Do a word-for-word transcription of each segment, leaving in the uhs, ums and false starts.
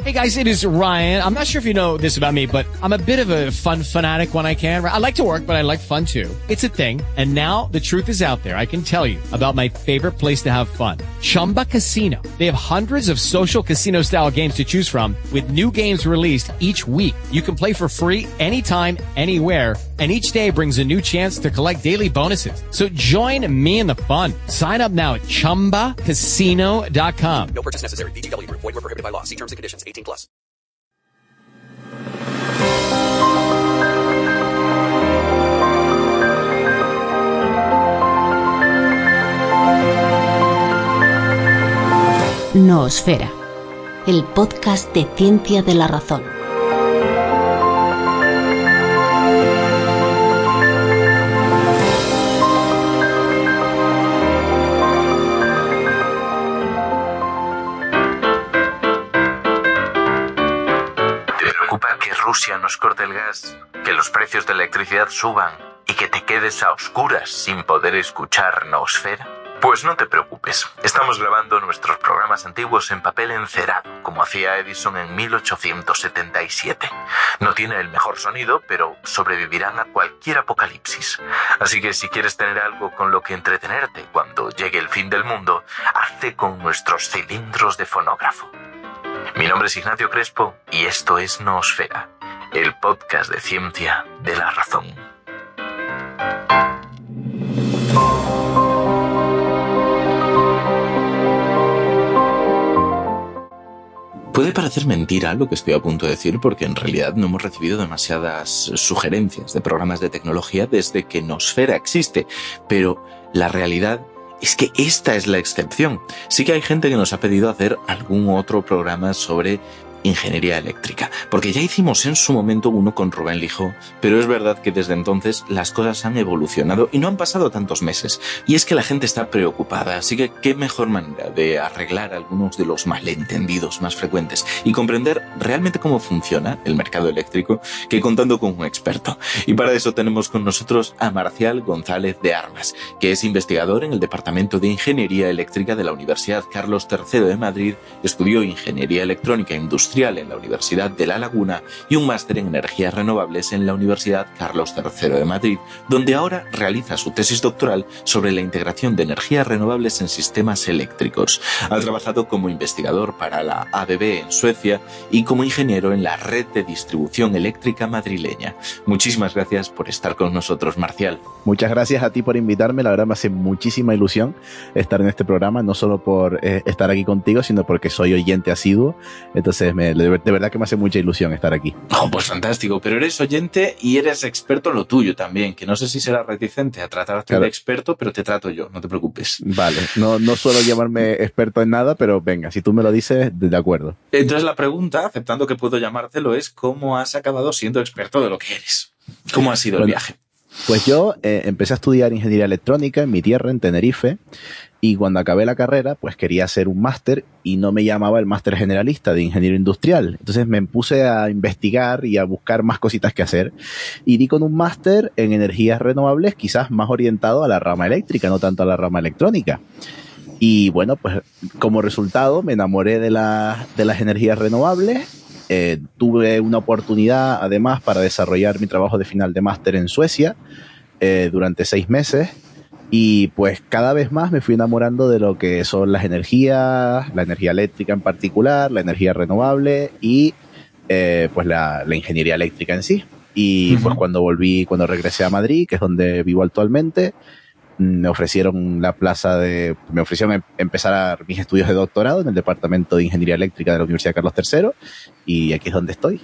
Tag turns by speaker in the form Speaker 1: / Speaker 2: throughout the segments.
Speaker 1: Hey guys, it is Ryan. I'm not sure if you know this about me, but I'm a bit of a fun fanatic when I can. I like to work, but I like fun too. It's a thing. And now the truth is out there. I can tell you about my favorite place to have fun. Chumba Casino. They have hundreds of social casino style games to choose from with new games released each week. You can play for free anytime, anywhere. And each day brings a new chance to collect daily bonuses. So join me in the fun. Sign up now at chumba casino dot com.
Speaker 2: No purchase necessary. V G W Group. Void where prohibited by law. See terms and conditions. eighteen plus.
Speaker 3: Noosfera, el podcast de Ciencia de la Razón.
Speaker 4: Rusia nos corte el gas, que los precios de la electricidad suban y que te quedes a oscuras sin poder escuchar Noosfera? Pues no te preocupes, estamos grabando nuestros programas antiguos en papel encerado, como hacía Edison en mil ochocientos setenta y siete. No tiene el mejor sonido, pero sobrevivirán a cualquier apocalipsis. Así que si quieres tener algo con lo que entretenerte cuando llegue el fin del mundo, hazte con nuestros cilindros de fonógrafo. Mi nombre es Ignacio Crespo y esto es Noosfera, el podcast de ciencia de la razón. Puede parecer mentira lo que estoy a punto de decir porque en realidad no hemos recibido demasiadas sugerencias de programas de tecnología desde que Noosfera existe, pero la realidad es que esta es la excepción. Sí que hay gente que nos ha pedido hacer algún otro programa sobre ingeniería eléctrica, porque ya hicimos en su momento uno con Rubén Lijo, pero es verdad que desde entonces las cosas han evolucionado y no han pasado tantos meses, y es que la gente está preocupada, así que qué mejor manera de arreglar algunos de los malentendidos más frecuentes y comprender realmente cómo funciona el mercado eléctrico que contando con un experto. Y para eso tenemos con nosotros a Marcial González de Armas, que es investigador en el Departamento de Ingeniería Eléctrica de la Universidad Carlos tercero de Madrid, estudió Ingeniería Electrónica Industrial en la Universidad de La Laguna y un máster en energías renovables en la Universidad Carlos tercero de Madrid, donde ahora realiza su tesis doctoral sobre la integración de energías renovables en sistemas eléctricos. Ha trabajado como investigador para la A B B en Suecia y como ingeniero en la red de distribución eléctrica madrileña. Muchísimas gracias por estar con nosotros, Marcial.
Speaker 5: Muchas gracias a ti por invitarme, la verdad me hace muchísima ilusión estar en este programa, no solo por eh, estar aquí contigo, sino porque soy oyente asiduo, entonces me De verdad que me hace mucha ilusión estar aquí.
Speaker 4: Oh, pues fantástico, pero eres oyente y eres experto en lo tuyo también, que no sé si serás reticente a tratarte claro. de experto, pero te trato yo, no te preocupes.
Speaker 5: Vale, no, no suelo llamarme experto en nada, pero venga, si tú me lo dices, de acuerdo.
Speaker 4: Entonces la pregunta, aceptando que puedo llamártelo, es ¿cómo has acabado siendo experto de lo que eres? ¿Cómo ha sido bueno, el viaje?
Speaker 5: Pues yo eh, empecé a estudiar ingeniería electrónica en mi tierra, en Tenerife, y cuando acabé la carrera, pues quería hacer un máster y no me llamaba el máster generalista de ingeniero industrial. Entonces me puse a investigar y a buscar más cositas que hacer y di con un máster en energías renovables, quizás más orientado a la rama eléctrica, no tanto a la rama electrónica. Y bueno, pues como resultado me enamoré de, la, de las energías renovables. Eh, tuve una oportunidad además para desarrollar mi trabajo de final de máster en Suecia eh, durante seis meses y pues cada vez más me fui enamorando de lo que son las energías, la energía eléctrica en particular, la energía renovable y eh, pues la, la ingeniería eléctrica en sí. Y uh-huh. pues cuando volví, cuando regresé a Madrid, que es donde vivo actualmente, me ofrecieron la plaza de, me ofrecieron empezar a mis estudios de doctorado en el Departamento de Ingeniería Eléctrica de la Universidad Carlos tercero y aquí es donde estoy.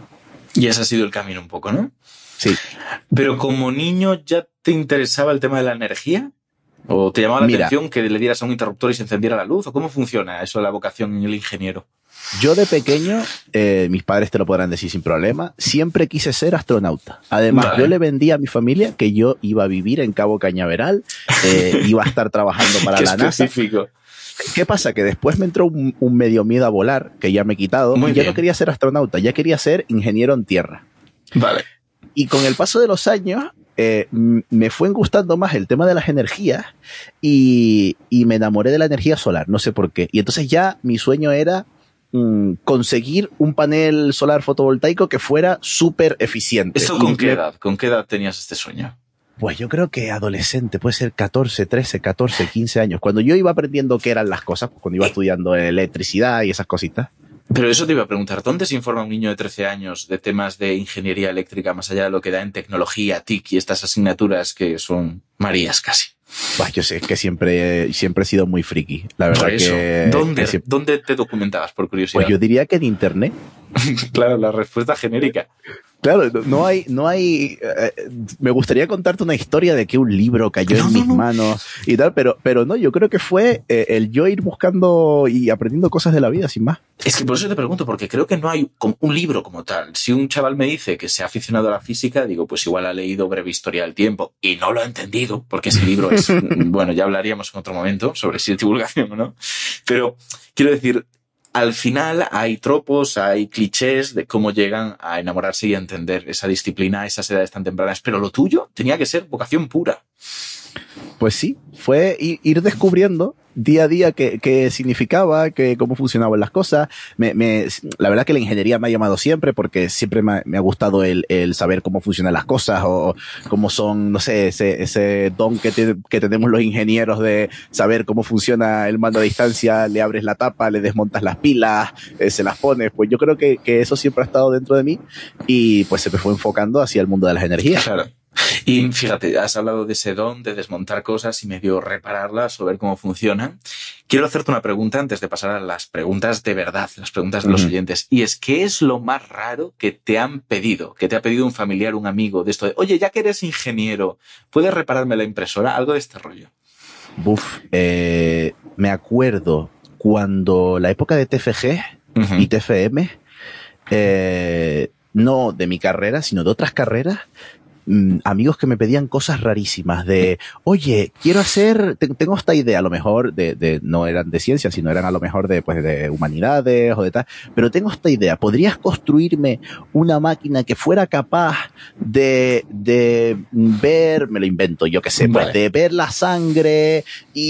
Speaker 4: Y ese ha sido el camino un poco, ¿no?
Speaker 5: Sí.
Speaker 4: Pero como niño ya te interesaba el tema de la energía ¿O te llamaba la Mira, atención que le dieras a un interruptor y se encendiera la luz? ¿O cómo funciona eso de la vocación en el ingeniero?
Speaker 5: Yo de pequeño, eh, mis padres te lo podrán decir sin problema, siempre quise ser astronauta. Además, vale. yo le vendí a mi familia que yo iba a vivir en Cabo Cañaveral, eh, iba a estar trabajando para la NASA.
Speaker 4: Específico.
Speaker 5: ¿Qué pasa? Que después me entró un, un medio miedo a volar, que ya me he quitado, Muy y ya bien. no quería ser astronauta, ya quería ser ingeniero en tierra.
Speaker 4: Vale.
Speaker 5: Y con el paso de los años, eh, me fue gustando más el tema de las energías y, y me enamoré de la energía solar, no sé por qué. Y entonces ya mi sueño era mmm, conseguir un panel solar fotovoltaico que fuera súper eficiente.
Speaker 4: ¿Eso con
Speaker 5: Y
Speaker 4: qué
Speaker 5: me-
Speaker 4: edad? ¿Con qué edad tenías este sueño?
Speaker 5: Pues yo creo que adolescente, puede ser catorce, trece, catorce, quince años. Cuando yo iba aprendiendo qué eran las cosas, pues cuando iba estudiando electricidad y esas cositas.
Speaker 4: Pero eso te iba a preguntar, ¿dónde se informa un niño de trece años de temas de ingeniería eléctrica más allá de lo que da en tecnología, T I C y estas asignaturas que son Marías casi?
Speaker 5: Pues yo sé que siempre, siempre he sido muy friki. La verdad
Speaker 4: Por eso,
Speaker 5: que...
Speaker 4: ¿dónde,
Speaker 5: que siempre-
Speaker 4: ¿dónde te documentabas, por curiosidad?
Speaker 5: Pues yo diría que en internet.
Speaker 4: Claro, la respuesta genérica.
Speaker 5: Claro, no- no hay, no hay, eh, me gustaría contarte una historia de que un libro cayó
Speaker 4: No,
Speaker 5: en
Speaker 4: no,
Speaker 5: mis
Speaker 4: no.
Speaker 5: manos y tal, pero, pero no, yo creo que fue eh, el yo ir buscando y aprendiendo cosas de la vida, sin más.
Speaker 4: Es que por eso te pregunto, porque creo que no hay como un libro como tal. Si un chaval me dice que se ha aficionado a la física, digo, pues igual ha leído Breve Historia del Tiempo y no lo ha entendido, porque ese libro es, bueno, ya hablaríamos en otro momento sobre si es divulgación o no. Pero quiero decir, al final hay tropos, hay clichés de cómo llegan a enamorarse y a entender esa disciplina a esas edades tan tempranas. Pero lo tuyo tenía que ser vocación pura.
Speaker 5: Pues sí, fue i- ir descubriendo día a día qué, qué significaba, qué, cómo funcionaban las cosas. Me, me, la verdad que la ingeniería me ha llamado siempre porque siempre me, ha- me ha gustado el, el saber cómo funcionan las cosas o cómo son, no sé, ese, ese don que, te- que tenemos los ingenieros de saber cómo funciona el mando a distancia, le abres la tapa, le desmontas las pilas, eh, se las pones. Pues yo creo que, que eso siempre ha estado dentro de mí y pues se me fue enfocando hacia el mundo de las energías.
Speaker 4: Claro. Y fíjate, has hablado de ese don de desmontar cosas y medio repararlas o ver cómo funcionan. Quiero hacerte una pregunta antes de pasar a las preguntas de verdad, las preguntas de los
Speaker 5: Ujú.
Speaker 4: oyentes. Y es, ¿qué es lo más raro que te han pedido? Que te ha pedido un familiar, un amigo, de esto de, oye, ya que eres ingeniero, ¿puedes repararme la impresora? Algo de este rollo.
Speaker 5: Buf, eh, me acuerdo cuando la época de T F G
Speaker 4: Ujú.
Speaker 5: y T F M, eh, no de mi carrera, sino de otras carreras, mm, amigos que me pedían cosas rarísimas de, oye, quiero hacer, te- tengo esta idea, a lo mejor de, de, no eran de ciencia, sino eran a lo mejor de, pues, de humanidades o de tal, pero tengo esta idea, ¿podrías construirme una máquina que fuera capaz de, de ver, me lo invento, yo qué sé, pues,
Speaker 4: Vale.
Speaker 5: de ver la sangre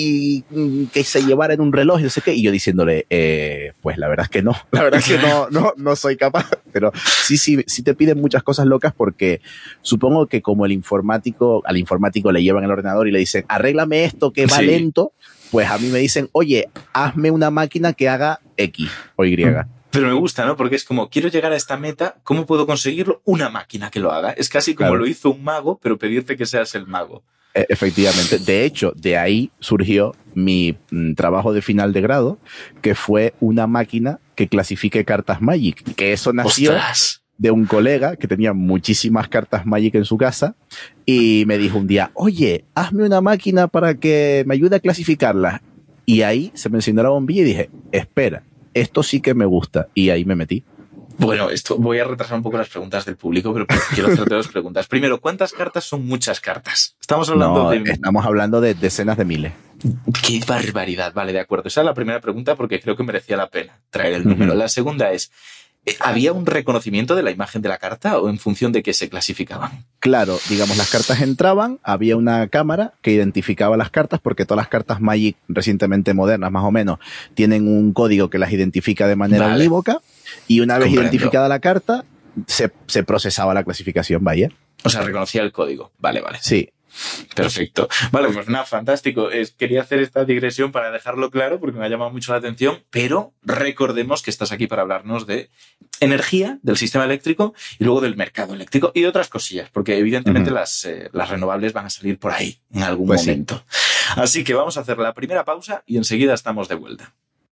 Speaker 5: y mm, que se llevara en un reloj y no sé qué, y yo diciéndole, eh, pues la verdad es que no, la verdad es que no, no, no soy capaz, pero sí, sí, sí te piden muchas cosas locas porque supongo que como el informático, al informático le llevan el ordenador y le dicen, arréglame esto que va
Speaker 4: Sí.
Speaker 5: lento, pues a mí me dicen, oye, hazme una máquina que haga X o Y.
Speaker 4: Pero me gusta, ¿no? Porque es como, quiero llegar a esta meta, ¿cómo puedo conseguirlo? Una máquina que lo haga. Es casi como
Speaker 5: Claro.
Speaker 4: lo hizo un mago, pero pedirte que seas el mago.
Speaker 5: E- Efectivamente. De hecho, de ahí surgió mi mm, trabajo de final de grado, que fue una máquina que clasifique cartas Magic. Que eso nació
Speaker 4: ¡Ostras!
Speaker 5: de un colega que tenía muchísimas cartas Magic en su casa y me dijo un día, oye, hazme una máquina para que me ayude a clasificarlas. Y ahí se me encendió la bombilla y dije, espera, esto sí que me gusta. Y ahí me metí.
Speaker 4: Bueno, esto voy a retrasar un poco las preguntas del público, pero quiero hacerte dos preguntas. Primero, ¿cuántas cartas son muchas cartas? Estamos hablando
Speaker 5: No,
Speaker 4: de...
Speaker 5: estamos hablando de decenas de miles.
Speaker 4: ¡Qué barbaridad! Vale, de acuerdo. Esa es la primera pregunta porque creo que merecía la pena traer el número.
Speaker 5: Ujú.
Speaker 4: La segunda es, ¿había un reconocimiento de la imagen de la carta o en función de qué se clasificaban?
Speaker 5: Claro, digamos, las cartas entraban, había una cámara que identificaba las cartas, porque todas las cartas Magic recientemente modernas, más o menos, tienen un código que las identifica de manera
Speaker 4: Vale.
Speaker 5: unívoca, y una vez
Speaker 4: Comprendo.
Speaker 5: identificada la carta, se, se procesaba la clasificación, vaya.
Speaker 4: O sea, reconocía el código. Vale, vale.
Speaker 5: Sí.
Speaker 4: Perfecto. Vale, pues nada, fantástico. Es, quería hacer esta digresión para dejarlo claro porque me ha llamado mucho la atención, pero recordemos que estás aquí para hablarnos de energía, del sistema eléctrico y luego del mercado eléctrico y de otras cosillas, porque evidentemente
Speaker 5: Ujú.
Speaker 4: las, eh, las renovables van a salir por ahí en algún
Speaker 5: Pues sí.
Speaker 4: momento. Así que vamos a hacer la primera pausa y enseguida estamos de vuelta.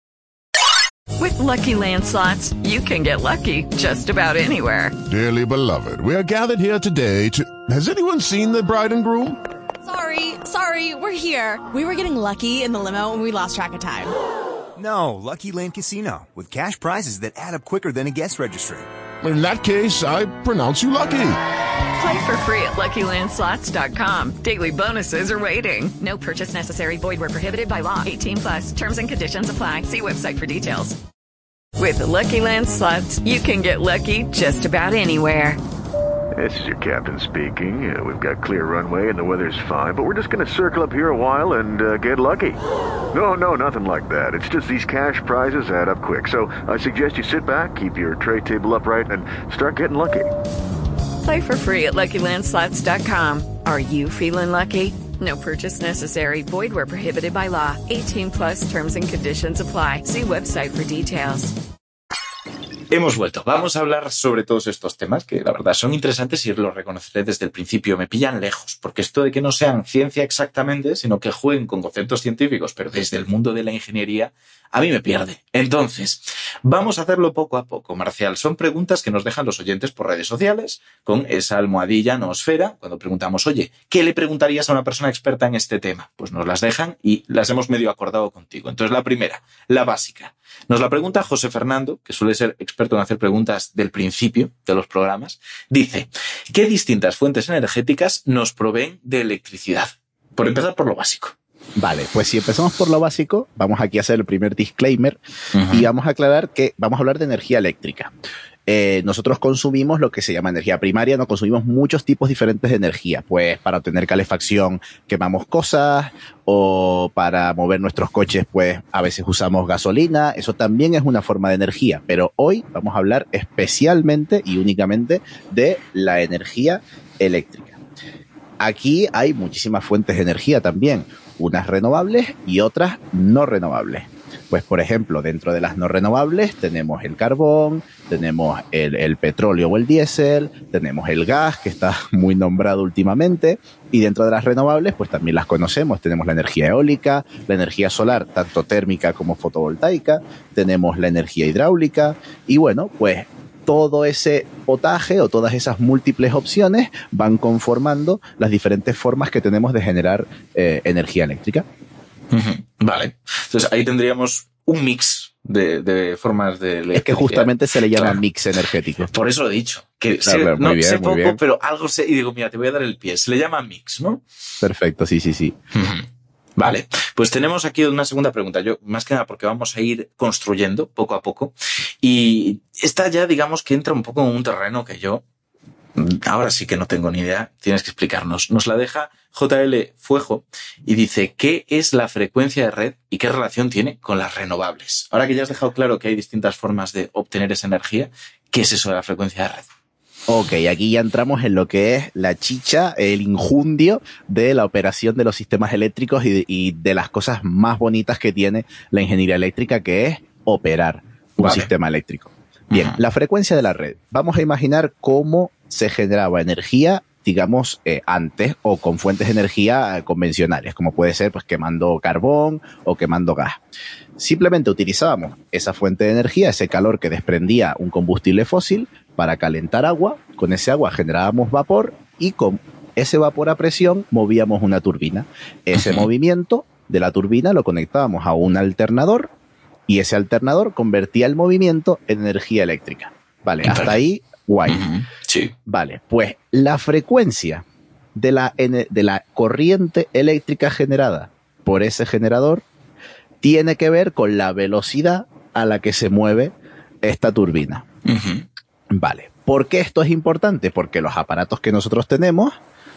Speaker 6: With Lucky Land Slots, you can get lucky just about anywhere.
Speaker 7: Dearly beloved, we are gathered here today to... Has anyone seen the bride and groom?
Speaker 8: Sorry, sorry, we're here. We were getting lucky in the limo and we lost track of time.
Speaker 9: No, Lucky Land Casino, with cash prizes that add up quicker than a guest registry.
Speaker 7: In that case, I pronounce you lucky.
Speaker 6: Play for free at Lucky Land Slots dot com. Daily bonuses are waiting. No purchase necessary. Void where prohibited by law. eighteen plus. Terms and conditions apply. See website for details. With the Lucky Land Slots, you can get lucky just about anywhere.
Speaker 10: This is your captain speaking. Uh, we've got clear runway and the weather's fine, but we're just going to circle up here a while and uh, get lucky. No, no, nothing like that. It's just these cash prizes add up quick. So I suggest you sit back, keep your tray table upright, and start getting lucky.
Speaker 6: Play for free at Lucky Land Slots dot com. Are you feeling lucky? No purchase necessary. Void where prohibited by law. eighteen plus terms and conditions apply. See website for details.
Speaker 4: Hemos vuelto. Vamos a hablar sobre todos estos temas que la verdad son interesantes y los reconoceré desde el principio. Me pillan lejos, porque esto de que no sean ciencia exactamente, sino que jueguen con conceptos científicos, pero desde el mundo de la ingeniería, a mí me pierde. Entonces, vamos a hacerlo poco a poco, Marcial. Son preguntas que nos dejan los oyentes por redes sociales, con esa almohadilla noosfera, cuando preguntamos, oye, ¿qué le preguntarías a una persona experta en este tema? Pues nos las dejan y las hemos medio acordado contigo. Entonces, la primera, la básica. Nos la pregunta José Fernando, que suele ser experto en hacer preguntas del principio de los programas. Dice, ¿qué distintas fuentes energéticas nos proveen de electricidad? Por empezar por lo básico.
Speaker 5: Vale, pues si empezamos por lo básico, vamos aquí a hacer el primer disclaimer uh-huh. y vamos a aclarar que vamos a hablar de energía eléctrica. Eh, nosotros consumimos lo que se llama energía primaria, no consumimos muchos tipos diferentes de energía, pues para obtener calefacción quemamos cosas o para mover nuestros coches pues a veces usamos gasolina, eso también es una forma de energía, pero hoy vamos a hablar especialmente y únicamente de la energía eléctrica. Aquí hay muchísimas fuentes de energía también, unas renovables y otras no renovables. Pues, por ejemplo, dentro de las no renovables tenemos el carbón, tenemos el, el petróleo o el diésel, tenemos el gas, que está muy nombrado últimamente, y dentro de las renovables, pues también las conocemos. Tenemos la energía eólica, la energía solar, tanto térmica como fotovoltaica, tenemos la energía hidráulica, y bueno, pues todo ese potaje o todas esas múltiples opciones van conformando las diferentes formas que tenemos de generar eh, energía eléctrica.
Speaker 4: Vale, entonces ahí tendríamos un mix de, de formas de electricidad.
Speaker 5: Es que justamente se le llama claro. mix energético.
Speaker 4: Por eso lo he dicho, que
Speaker 5: claro,
Speaker 4: sé,
Speaker 5: claro,
Speaker 4: no,
Speaker 5: bien,
Speaker 4: sé poco,
Speaker 5: bien.
Speaker 4: pero algo sé, y digo, mira, te voy a dar el pie, se le llama mix, ¿no?
Speaker 5: Perfecto, sí, sí, sí.
Speaker 4: Vale, pues tenemos aquí una segunda pregunta, yo más que nada porque vamos a ir construyendo poco a poco, y esta ya digamos que entra un poco en un terreno que yo ahora sí que no tengo ni idea, tienes que explicarnos. Nos la deja J L Fuejo y dice, ¿qué es la frecuencia de red y qué relación tiene con las renovables? Ahora que ya has dejado claro que hay distintas formas de obtener esa energía, ¿qué es eso de la frecuencia de red?
Speaker 5: Ok, aquí ya entramos en lo que es la chicha, el injundio de la operación de los sistemas eléctricos y de, y de las cosas más bonitas que tiene la ingeniería eléctrica, que es operar un vale. sistema eléctrico. Bien, uh-huh. la frecuencia de la red. Vamos a imaginar cómo se generaba energía, digamos, eh, antes o con fuentes de energía eh, convencionales, como puede ser pues quemando carbón o quemando gas. Simplemente utilizábamos esa fuente de energía, ese calor que desprendía un combustible fósil para calentar agua. Con ese agua generábamos vapor y con ese vapor a presión movíamos una turbina. Ese uh-huh. movimiento de la turbina lo conectábamos a un alternador y ese alternador convertía el movimiento en energía eléctrica. Vale, hasta ahí, guay.
Speaker 4: Uh-huh. Sí.
Speaker 5: Vale, pues la frecuencia de la, de la corriente eléctrica generada por ese generador tiene que ver con la velocidad a la que se mueve esta turbina.
Speaker 4: Uh-huh.
Speaker 5: Vale, ¿por qué esto es importante? Porque los aparatos que nosotros tenemos,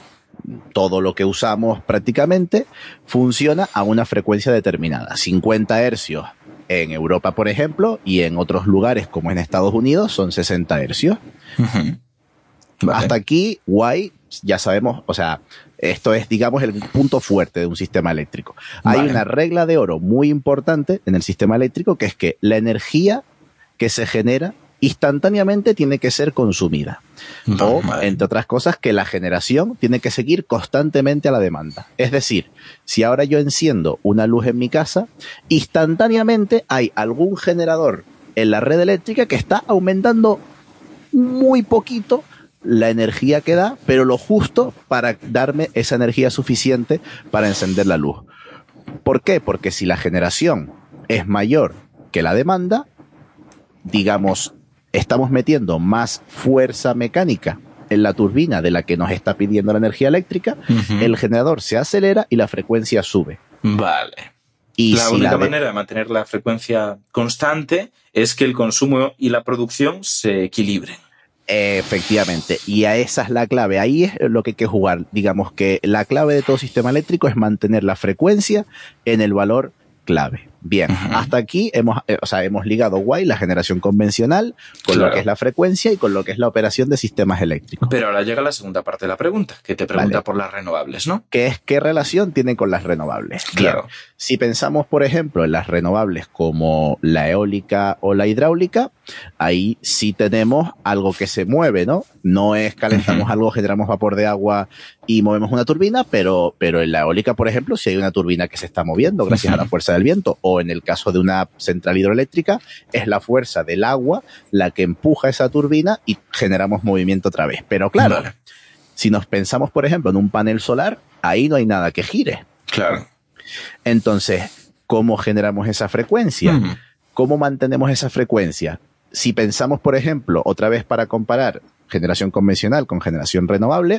Speaker 5: todo lo que usamos prácticamente, funciona a una frecuencia determinada, cincuenta hercios. En Europa, por ejemplo, y en otros lugares como en Estados Unidos son sesenta hercios.
Speaker 4: Uh-huh. Vale.
Speaker 5: Hasta aquí, guay, ya sabemos, o sea, esto es, digamos, el punto fuerte de un sistema eléctrico. Vale. Hay una regla de oro muy importante en el sistema eléctrico, que es que la energía que se genera instantáneamente tiene que ser consumida. No, o, vale. entre otras cosas, que la generación tiene que seguir constantemente a la demanda. Es decir, si ahora yo enciendo una luz en mi casa, instantáneamente hay algún generador en la red eléctrica que está aumentando muy poquito la energía que da, pero lo justo para darme esa energía suficiente para encender la luz. ¿Por qué? Porque si la generación es mayor que la demanda, digamos, estamos metiendo más fuerza mecánica en la turbina de la que nos está pidiendo la energía eléctrica, uh-huh. el generador se acelera y la frecuencia sube.
Speaker 4: Vale.
Speaker 5: Y
Speaker 4: la
Speaker 5: si
Speaker 4: única
Speaker 5: la de...
Speaker 4: manera de mantener la frecuencia constante es que el consumo y la producción se equilibren.
Speaker 5: Efectivamente, y a esa es la clave, ahí es lo que hay que jugar. Digamos que la clave de todo sistema eléctrico es mantener la frecuencia en el valor clave. Bien, uh-huh. hasta aquí hemos, eh, o sea, hemos ligado guay la generación convencional con claro. lo que es la frecuencia y con lo que es la operación de sistemas eléctricos.
Speaker 4: Pero ahora llega la segunda parte de la pregunta, que te pregunta vale. por las renovables, ¿no?
Speaker 5: ¿Qué es qué relación tienen con las renovables?
Speaker 4: Claro.
Speaker 5: Bien, si pensamos, por ejemplo, en las renovables como la eólica o la hidráulica, ahí sí tenemos algo que se mueve, ¿no? No es calentamos uh-huh. algo, generamos vapor de agua y movemos una turbina, pero, pero en la eólica, por ejemplo, sí hay una turbina que se está moviendo gracias uh-huh. a la fuerza del viento, o en el caso de una central hidroeléctrica, es la fuerza del agua la que empuja esa turbina y generamos movimiento otra vez. Pero claro, vale. si nos pensamos, por ejemplo, en un panel solar, ahí no hay nada que gire.
Speaker 4: Claro.
Speaker 5: Entonces, ¿cómo generamos esa frecuencia? Uh-huh. ¿Cómo mantenemos esa frecuencia? Si pensamos, por ejemplo, otra vez para comparar generación convencional con generación renovable,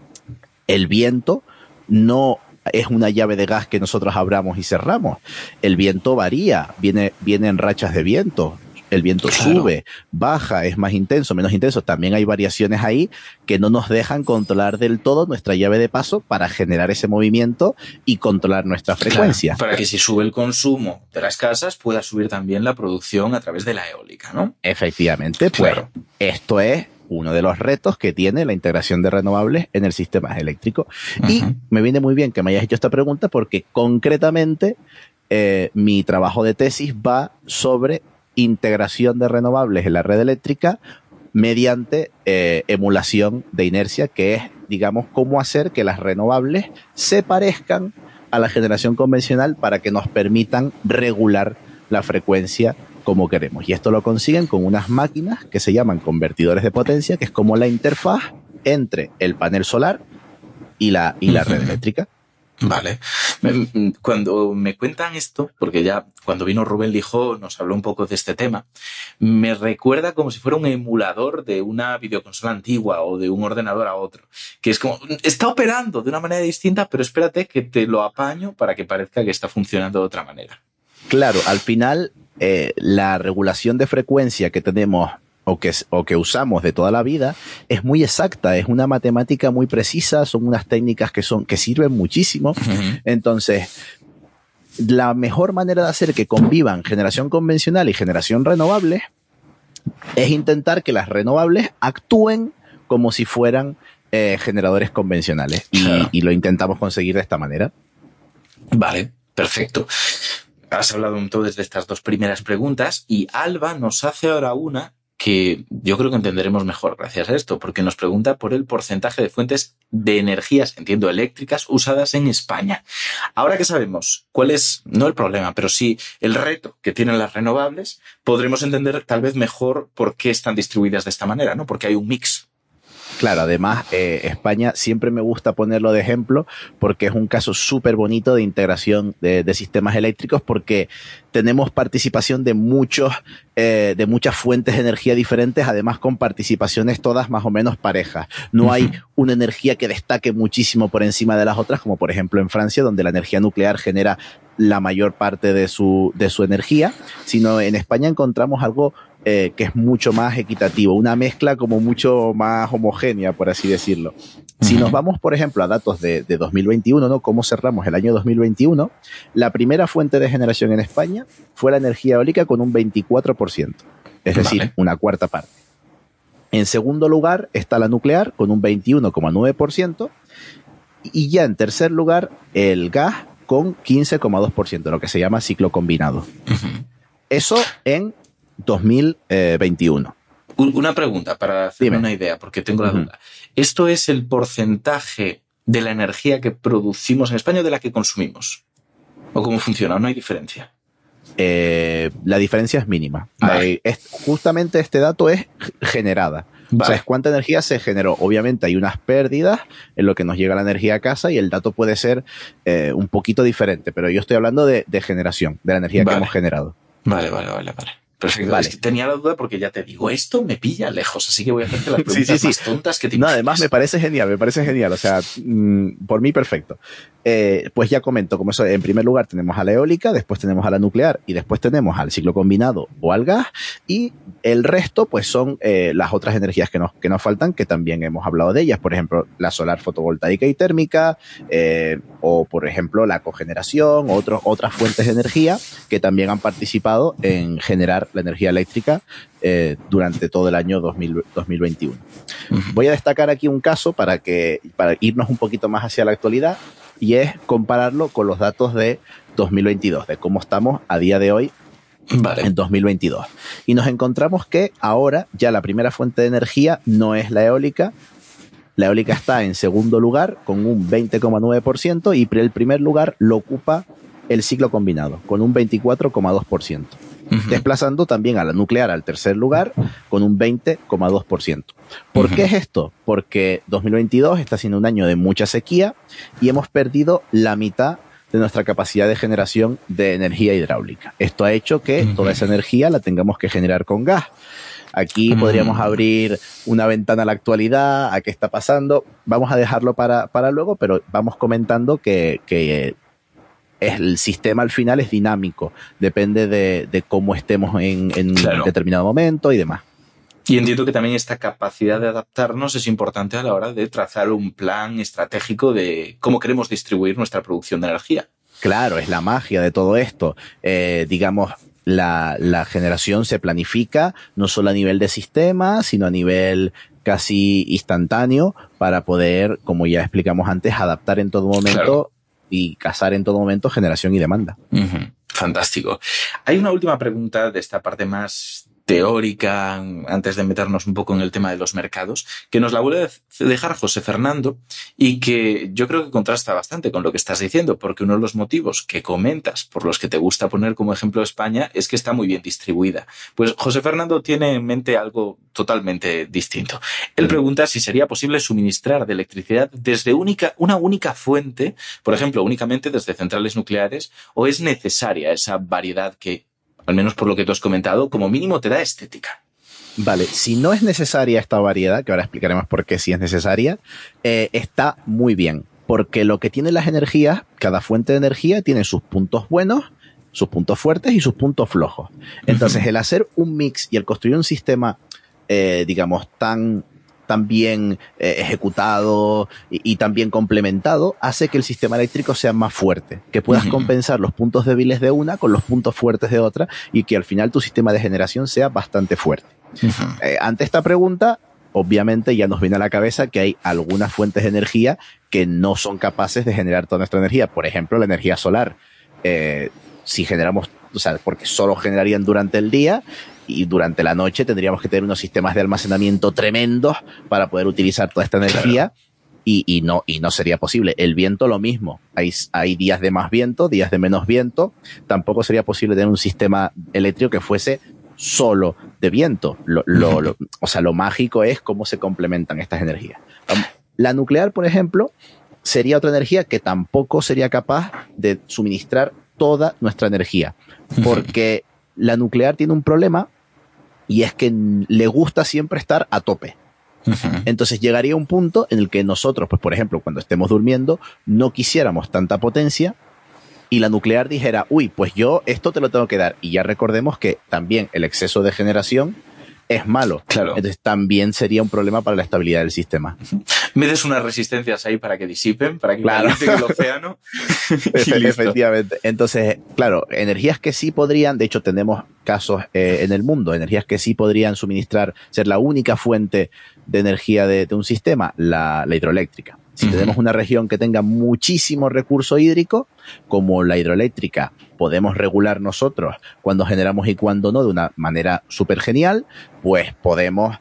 Speaker 5: el viento no es una llave de gas que nosotros abramos y cerramos. El viento varía, viene, viene en rachas de viento. El viento claro. sube, baja, es más intenso, menos intenso. También hay variaciones ahí que no nos dejan controlar del todo nuestra llave de paso para generar ese movimiento y controlar nuestra frecuencia.
Speaker 4: Claro, para que si sube el consumo de las casas pueda subir también la producción a través de la eólica, ¿no?
Speaker 5: Efectivamente, pues
Speaker 4: claro.
Speaker 5: esto es uno de los retos que tiene la integración de renovables en el sistema eléctrico. Uh-huh. Y me viene muy bien que me hayas hecho esta pregunta porque concretamente eh, mi trabajo de tesis va sobre integración de renovables en la red eléctrica mediante eh, emulación de inercia, que es, digamos, cómo hacer que las renovables se parezcan a la generación convencional para que nos permitan regular la frecuencia como queremos. Y esto lo consiguen con unas máquinas que se llaman convertidores de potencia, que es como la interfaz entre el panel solar y la, y la red eléctrica.
Speaker 4: Vale. Cuando me cuentan esto, porque ya cuando vino Rubén Lijó nos habló un poco de este tema, me recuerda como si fuera un emulador de una videoconsola antigua o de un ordenador a otro, que es como, está operando de una manera distinta, pero espérate que te lo apaño para que parezca que está funcionando de otra manera.
Speaker 5: Claro, al final eh, la regulación de frecuencia que tenemos o que, o que usamos de toda la vida es muy exacta, es una matemática muy precisa, son unas técnicas que son que sirven muchísimo. Uh-huh. Entonces, la mejor manera de hacer que convivan generación convencional y generación renovable es intentar que las renovables actúen como si fueran eh, generadores convencionales. Y, claro. y lo intentamos conseguir de esta manera.
Speaker 4: Vale, perfecto. Has hablado un poco desde estas dos primeras preguntas y Alba nos hace ahora una que yo creo que entenderemos mejor gracias a esto, porque nos pregunta por el porcentaje de fuentes de energías, entiendo, eléctricas usadas en España. Ahora que sabemos cuál es, no el problema, pero sí el reto que tienen las renovables, podremos entender tal vez mejor por qué están distribuidas de esta manera, ¿no? Porque hay un mix.
Speaker 5: Claro, además eh, España siempre me gusta ponerlo de ejemplo porque es un caso súper bonito de integración de, de sistemas eléctricos porque tenemos participación de muchos eh, de muchas fuentes de energía diferentes, además con participaciones todas más o menos parejas. No uh-huh. hay una energía que destaque muchísimo por encima de las otras, como por ejemplo en Francia, donde la energía nuclear genera la mayor parte de su de su energía, sino en España encontramos algo Eh, que es mucho más equitativo, una mezcla como mucho más homogénea, por así decirlo. Uh-huh. Si nos vamos, por ejemplo, a datos de, de dos mil veintiuno, ¿no? Cómo cerramos el año dos mil veintiuno, la primera fuente de generación en España fue la energía eólica con un veinticuatro por ciento, es decir, vale. una cuarta parte. En segundo lugar está la nuclear con un veintiuno coma nueve por ciento y ya en tercer lugar el gas con quince coma dos por ciento, lo que se llama ciclo combinado. Uh-huh. Eso en dos mil veintiuno.
Speaker 4: Una pregunta para hacerme una idea, porque tengo la uh-huh. duda. ¿Esto es el porcentaje de la energía que producimos en España o de la que consumimos? ¿O cómo funciona? ¿No hay diferencia?
Speaker 5: Eh, la diferencia es mínima. Vale. Hay, es, justamente este dato es generada. Vale. O sea, es cuánta energía se generó. Obviamente hay unas pérdidas en lo que nos llega la energía a casa y el dato puede ser eh, un poquito diferente, pero yo estoy hablando de, de generación, de la energía vale. que hemos generado.
Speaker 4: Vale, vale, vale, vale. Perfecto.
Speaker 5: Vale.
Speaker 4: Es que tenía la duda porque ya te digo, esto me pilla lejos, así que voy a hacerte las preguntas
Speaker 5: sí, sí,
Speaker 4: más
Speaker 5: sí.
Speaker 4: tontas que te
Speaker 5: No,
Speaker 4: imaginas.
Speaker 5: además me parece genial, me parece genial. O sea, mmm, por mí perfecto. Eh, pues ya comento, como eso, en primer lugar tenemos a la eólica, después tenemos a la nuclear y después tenemos al ciclo combinado o al gas, y el resto pues son eh, las otras energías que nos, que nos faltan, que también hemos hablado de ellas, por ejemplo, la solar fotovoltaica y térmica, eh, o por ejemplo la cogeneración, otros, otras fuentes de energía que también han participado en generar la energía eléctrica eh, durante todo el año dos mil, dos mil veintiuno. Uh-huh. Voy a destacar aquí un caso para, que, para irnos un poquito más hacia la actualidad, y es compararlo con los datos de dos mil veintidós, de cómo estamos a día de hoy. Vale. En dos mil veintidós. Y nos encontramos que ahora ya la primera fuente de energía no es la eólica. La eólica está en segundo lugar con un veinte coma nueve por ciento y el primer lugar lo ocupa el ciclo combinado con un veinticuatro coma dos por ciento. Uh-huh. Desplazando también a la nuclear al tercer lugar con un veinte coma dos por ciento. ¿Por uh-huh. qué es esto? Porque dos mil veintidós está siendo un año de mucha sequía y hemos perdido la mitad de nuestra capacidad de generación de energía hidráulica. Esto ha hecho que uh-huh. toda esa energía la tengamos que generar con gas. Aquí uh-huh. podríamos abrir una ventana a la actualidad, a qué está pasando. Vamos a dejarlo para, para luego, pero vamos comentando que, que el sistema al final es dinámico. Depende de, de cómo estemos en, en claro. determinado momento y demás.
Speaker 4: Y entiendo que también esta capacidad de adaptarnos es importante a la hora de trazar un plan estratégico de cómo queremos distribuir nuestra producción de energía.
Speaker 5: Claro, es la magia de todo esto. Eh, digamos, la, la generación se planifica no solo a nivel de sistema, sino a nivel casi instantáneo para poder, como ya explicamos antes, adaptar en todo momento claro. y casar en todo momento generación y demanda.
Speaker 4: Uh-huh. Fantástico. Hay una última pregunta de esta parte más teórica, antes de meternos un poco en el tema de los mercados, que nos la vuelve a dejar José Fernando y que yo creo que contrasta bastante con lo que estás diciendo, porque uno de los motivos que comentas por los que te gusta poner como ejemplo España es que está muy bien distribuida. Pues José Fernando tiene en mente algo totalmente distinto. Él pregunta si sería posible suministrar de electricidad desde única, una única fuente, por ejemplo, únicamente desde centrales nucleares, o es necesaria esa variedad que, al menos por lo que tú has comentado, como mínimo te da estética.
Speaker 5: Vale, si no es necesaria esta variedad, que ahora explicaremos por qué sí es necesaria, eh, está muy bien, porque lo que tienen las energías, cada fuente de energía tiene sus puntos buenos, sus puntos fuertes y sus puntos flojos. Entonces, uh-huh. el hacer un mix y el construir un sistema, eh, digamos, tan... tan bien eh, ejecutado y, y tan bien complementado, hace que el sistema eléctrico sea más fuerte, que puedas uh-huh. compensar los puntos débiles de una con los puntos fuertes de otra y que al final tu sistema de generación sea bastante fuerte. Uh-huh. Eh, ante esta pregunta, obviamente ya nos viene a la cabeza que hay algunas fuentes de energía que no son capaces de generar toda nuestra energía. Por ejemplo, la energía solar. Eh, si generamos, o sea, porque solo generarían durante el día, y durante la noche tendríamos que tener unos sistemas de almacenamiento tremendos para poder utilizar toda esta energía. Claro. Y, y no, y no sería posible. El viento lo mismo. Hay, hay días de más viento, días de menos viento. Tampoco sería posible tener un sistema eléctrico que fuese solo de viento. Lo, lo, lo, o sea, lo mágico es cómo se complementan estas energías. La nuclear, por ejemplo, sería otra energía que tampoco sería capaz de suministrar toda nuestra energía. Porque la nuclear tiene un problema, y es que le gusta siempre estar a tope. Uh-huh. Entonces llegaría un punto en el que nosotros, pues por ejemplo, cuando estemos durmiendo, no quisiéramos tanta potencia y la nuclear dijera, uy, pues yo esto te lo tengo que dar. Y ya recordemos que también el exceso de generación es malo. Claro. Entonces también sería un problema para la estabilidad del sistema.
Speaker 4: Me des unas resistencias ahí para que disipen, para que
Speaker 5: claro.
Speaker 4: calienten el océano.
Speaker 5: Efectivamente. Entonces, claro, energías que sí podrían, de hecho tenemos casos eh, en el mundo, energías que sí podrían suministrar, ser la única fuente de energía de, de un sistema, la, la hidroeléctrica. Si uh-huh. tenemos una región que tenga muchísimo recurso hídrico, como la hidroeléctrica, podemos regular nosotros cuando generamos y cuando no de una manera súper genial, pues podemos,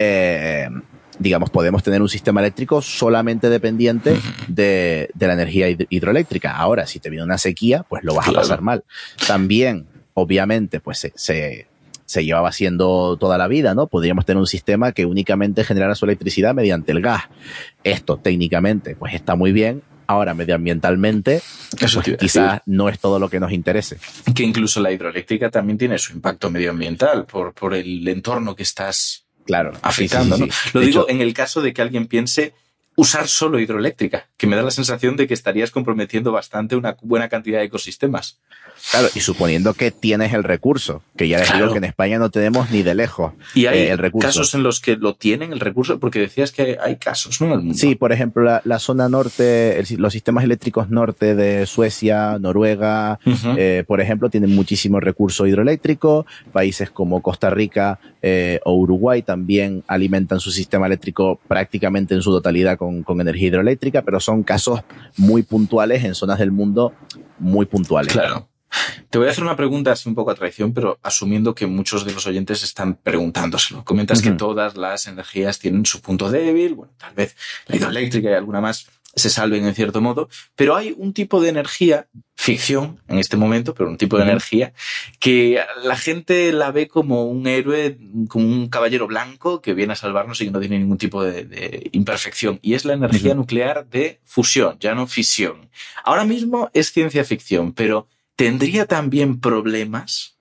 Speaker 5: eh, digamos, podemos tener un sistema eléctrico solamente dependiente uh-huh. de, de la energía hid- hidroeléctrica. Ahora, si te viene una sequía, pues lo vas claro. a pasar mal. También, obviamente, pues se, se se llevaba haciendo toda la vida, ¿no? Podríamos tener un sistema que únicamente generara su electricidad mediante el gas. Esto técnicamente pues está muy bien, Ahora, medioambientalmente,
Speaker 4: Eso
Speaker 5: pues,
Speaker 4: te iba a
Speaker 5: quizás
Speaker 4: decir.
Speaker 5: no es todo lo que nos interese.
Speaker 4: Que incluso la hidroeléctrica también tiene su impacto medioambiental por, por el entorno que estás
Speaker 5: Claro,
Speaker 4: afectando,
Speaker 5: sí, sí, sí, sí.
Speaker 4: ¿no? Lo
Speaker 5: De
Speaker 4: digo
Speaker 5: hecho,
Speaker 4: en el caso de que alguien piense usar solo hidroeléctrica, que me da la sensación de que estarías comprometiendo bastante una buena cantidad de ecosistemas.
Speaker 5: claro, y suponiendo que tienes el recurso, que ya les
Speaker 4: Claro.
Speaker 5: digo que en España no tenemos ni de lejos
Speaker 4: Y hay
Speaker 5: eh, el recurso.
Speaker 4: casos en los que lo tienen el recurso, porque decías que hay, hay casos, ¿no? En el mundo.
Speaker 5: Sí, por ejemplo, la, la zona norte, el- los sistemas eléctricos norte de Suecia, Noruega,
Speaker 4: Ujú.
Speaker 5: eh, por ejemplo, tienen muchísimo recurso hidroeléctrico. Países como Costa Rica eh, o Uruguay también alimentan su sistema eléctrico prácticamente en su totalidad con, con energía hidroeléctrica, pero son casos muy puntuales en zonas del mundo muy puntuales.
Speaker 4: Claro. Te voy a hacer una pregunta así un poco a traición, pero asumiendo que muchos de los oyentes están preguntándoselo. Comentas
Speaker 5: Ujú.
Speaker 4: que todas las energías tienen su punto débil, bueno, tal vez la hidroeléctrica y alguna más se salven en cierto modo, pero hay un tipo de energía, ficción en este momento, pero un tipo de
Speaker 5: Ujú.
Speaker 4: energía que la gente la ve como un héroe, como un caballero blanco que viene a salvarnos y que no tiene ningún tipo de, de imperfección, y es la energía
Speaker 5: Ujú.
Speaker 4: nuclear de fusión, ya no fisión. Ahora mismo es ciencia ficción, pero ¿tendría también problemas?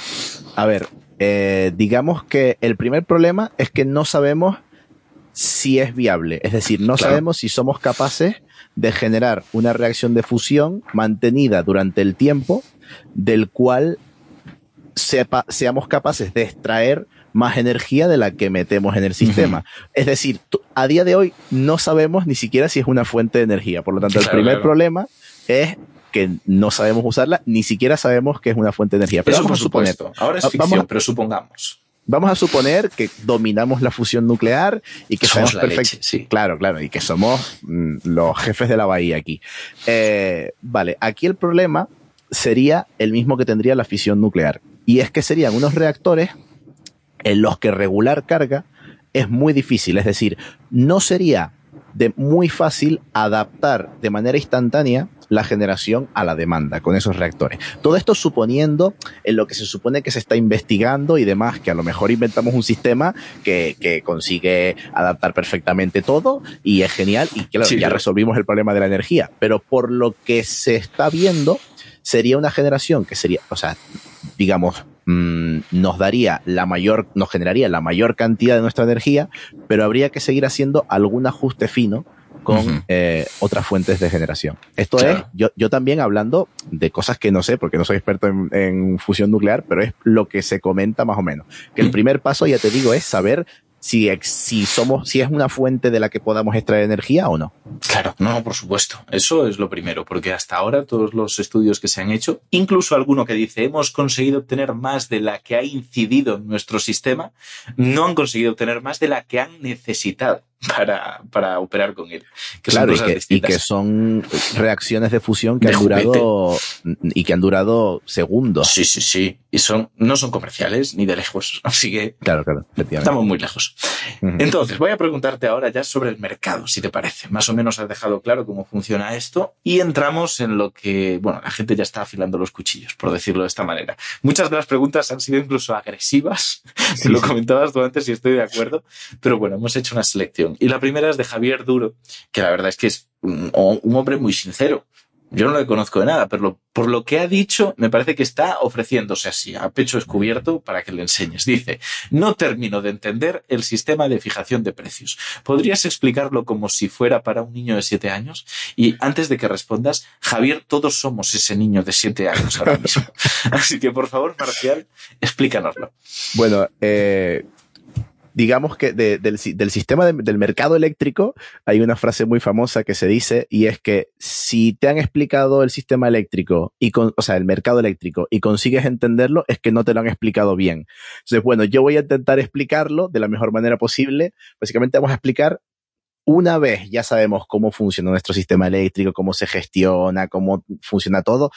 Speaker 5: A ver, eh, digamos que el primer problema es que no sabemos si es viable. Es decir, no
Speaker 4: Claro.
Speaker 5: sabemos si somos capaces de generar una reacción de fusión mantenida durante el tiempo del cual sepa, seamos capaces de extraer más energía de la que metemos en el sistema. Uh-huh. Es decir, tú, a día de hoy no sabemos ni siquiera si es una fuente de energía. Por lo tanto,
Speaker 4: Claro,
Speaker 5: el primer
Speaker 4: claro.
Speaker 5: problema es que no sabemos usarla, ni siquiera sabemos que es una fuente de energía. Pero
Speaker 4: Eso
Speaker 5: vamos
Speaker 4: por
Speaker 5: a suponer,
Speaker 4: supuesto. Ahora es ficción,
Speaker 5: vamos a,
Speaker 4: pero supongamos.
Speaker 5: Vamos a suponer que dominamos la fusión nuclear y que
Speaker 4: somos
Speaker 5: sabemos perfecto.
Speaker 4: Sí.
Speaker 5: Claro, claro, y que somos mm, los jefes de la bahía aquí. Eh, vale, aquí el problema sería el mismo que tendría la fisión nuclear. Y es que serían unos reactores en los que regular carga es muy difícil. Es decir, no sería de muy fácil adaptar de manera instantánea la generación a la demanda con esos reactores. Todo esto suponiendo en lo que se supone que se está investigando y demás, que a lo mejor inventamos un sistema que, que consigue adaptar perfectamente todo y es genial y claro, sí, ya claro. resolvimos el problema de la energía. Pero por lo que se está viendo, sería una generación que sería, o sea, digamos, mmm, nos daría la mayor, nos generaría la mayor cantidad de nuestra energía, pero habría que seguir haciendo algún ajuste fino con uh-huh. eh, otras fuentes de generación. Esto claro. es, yo, yo también hablando de cosas que no sé, porque no soy experto en, en fusión nuclear, pero es lo que se comenta más o menos. Que el primer paso, ya te digo, es saber si, si somos, si es una fuente de la que podamos extraer energía o no.
Speaker 4: Claro, no, por supuesto. Eso es lo primero, porque hasta ahora todos los estudios que se han hecho, incluso alguno que dice hemos conseguido obtener más de la que ha incidido en nuestro sistema, no han conseguido obtener más de la que han necesitado para, para operar con él. Que
Speaker 5: claro,
Speaker 4: son
Speaker 5: y, que, y que son reacciones de fusión que
Speaker 4: de
Speaker 5: han
Speaker 4: juguete.
Speaker 5: durado y que han durado segundos.
Speaker 4: Sí, sí, sí. Y son, no son comerciales ni de lejos. Así que
Speaker 5: claro, claro,
Speaker 4: estamos muy lejos. Uh-huh. Entonces, voy a preguntarte ahora ya sobre el mercado, si te parece. Más o menos has dejado claro cómo funciona esto y entramos en lo que, bueno, la gente ya está afilando los cuchillos, por decirlo de esta manera. Muchas de las preguntas han sido incluso agresivas. Sí, lo sí. comentabas tú antes y estoy de acuerdo. Pero bueno, hemos hecho una selección. Y la primera es de Javier Duro, que la verdad es que es un, un hombre muy sincero. Yo no le conozco de nada, pero lo, por lo que ha dicho, me parece que está ofreciéndose así, a pecho descubierto, para que le enseñes. Dice, no termino de entender el sistema de fijación de precios. ¿Podrías explicarlo como si fuera para un niño de siete años? Y antes de que respondas, Javier, todos somos ese niño de siete años ahora mismo. Así que, por favor, Marcial, explícanoslo.
Speaker 5: Bueno, eh... digamos que de, del, del sistema de, del mercado eléctrico hay una frase muy famosa que se dice y es que si te han explicado el sistema eléctrico, y con, o sea, el mercado eléctrico y consigues entenderlo, es que no te lo han explicado bien. Entonces, bueno, yo voy a intentar explicarlo de la mejor manera posible. Básicamente vamos a explicar, una vez ya sabemos cómo funciona nuestro sistema eléctrico, cómo se gestiona, cómo funciona todo,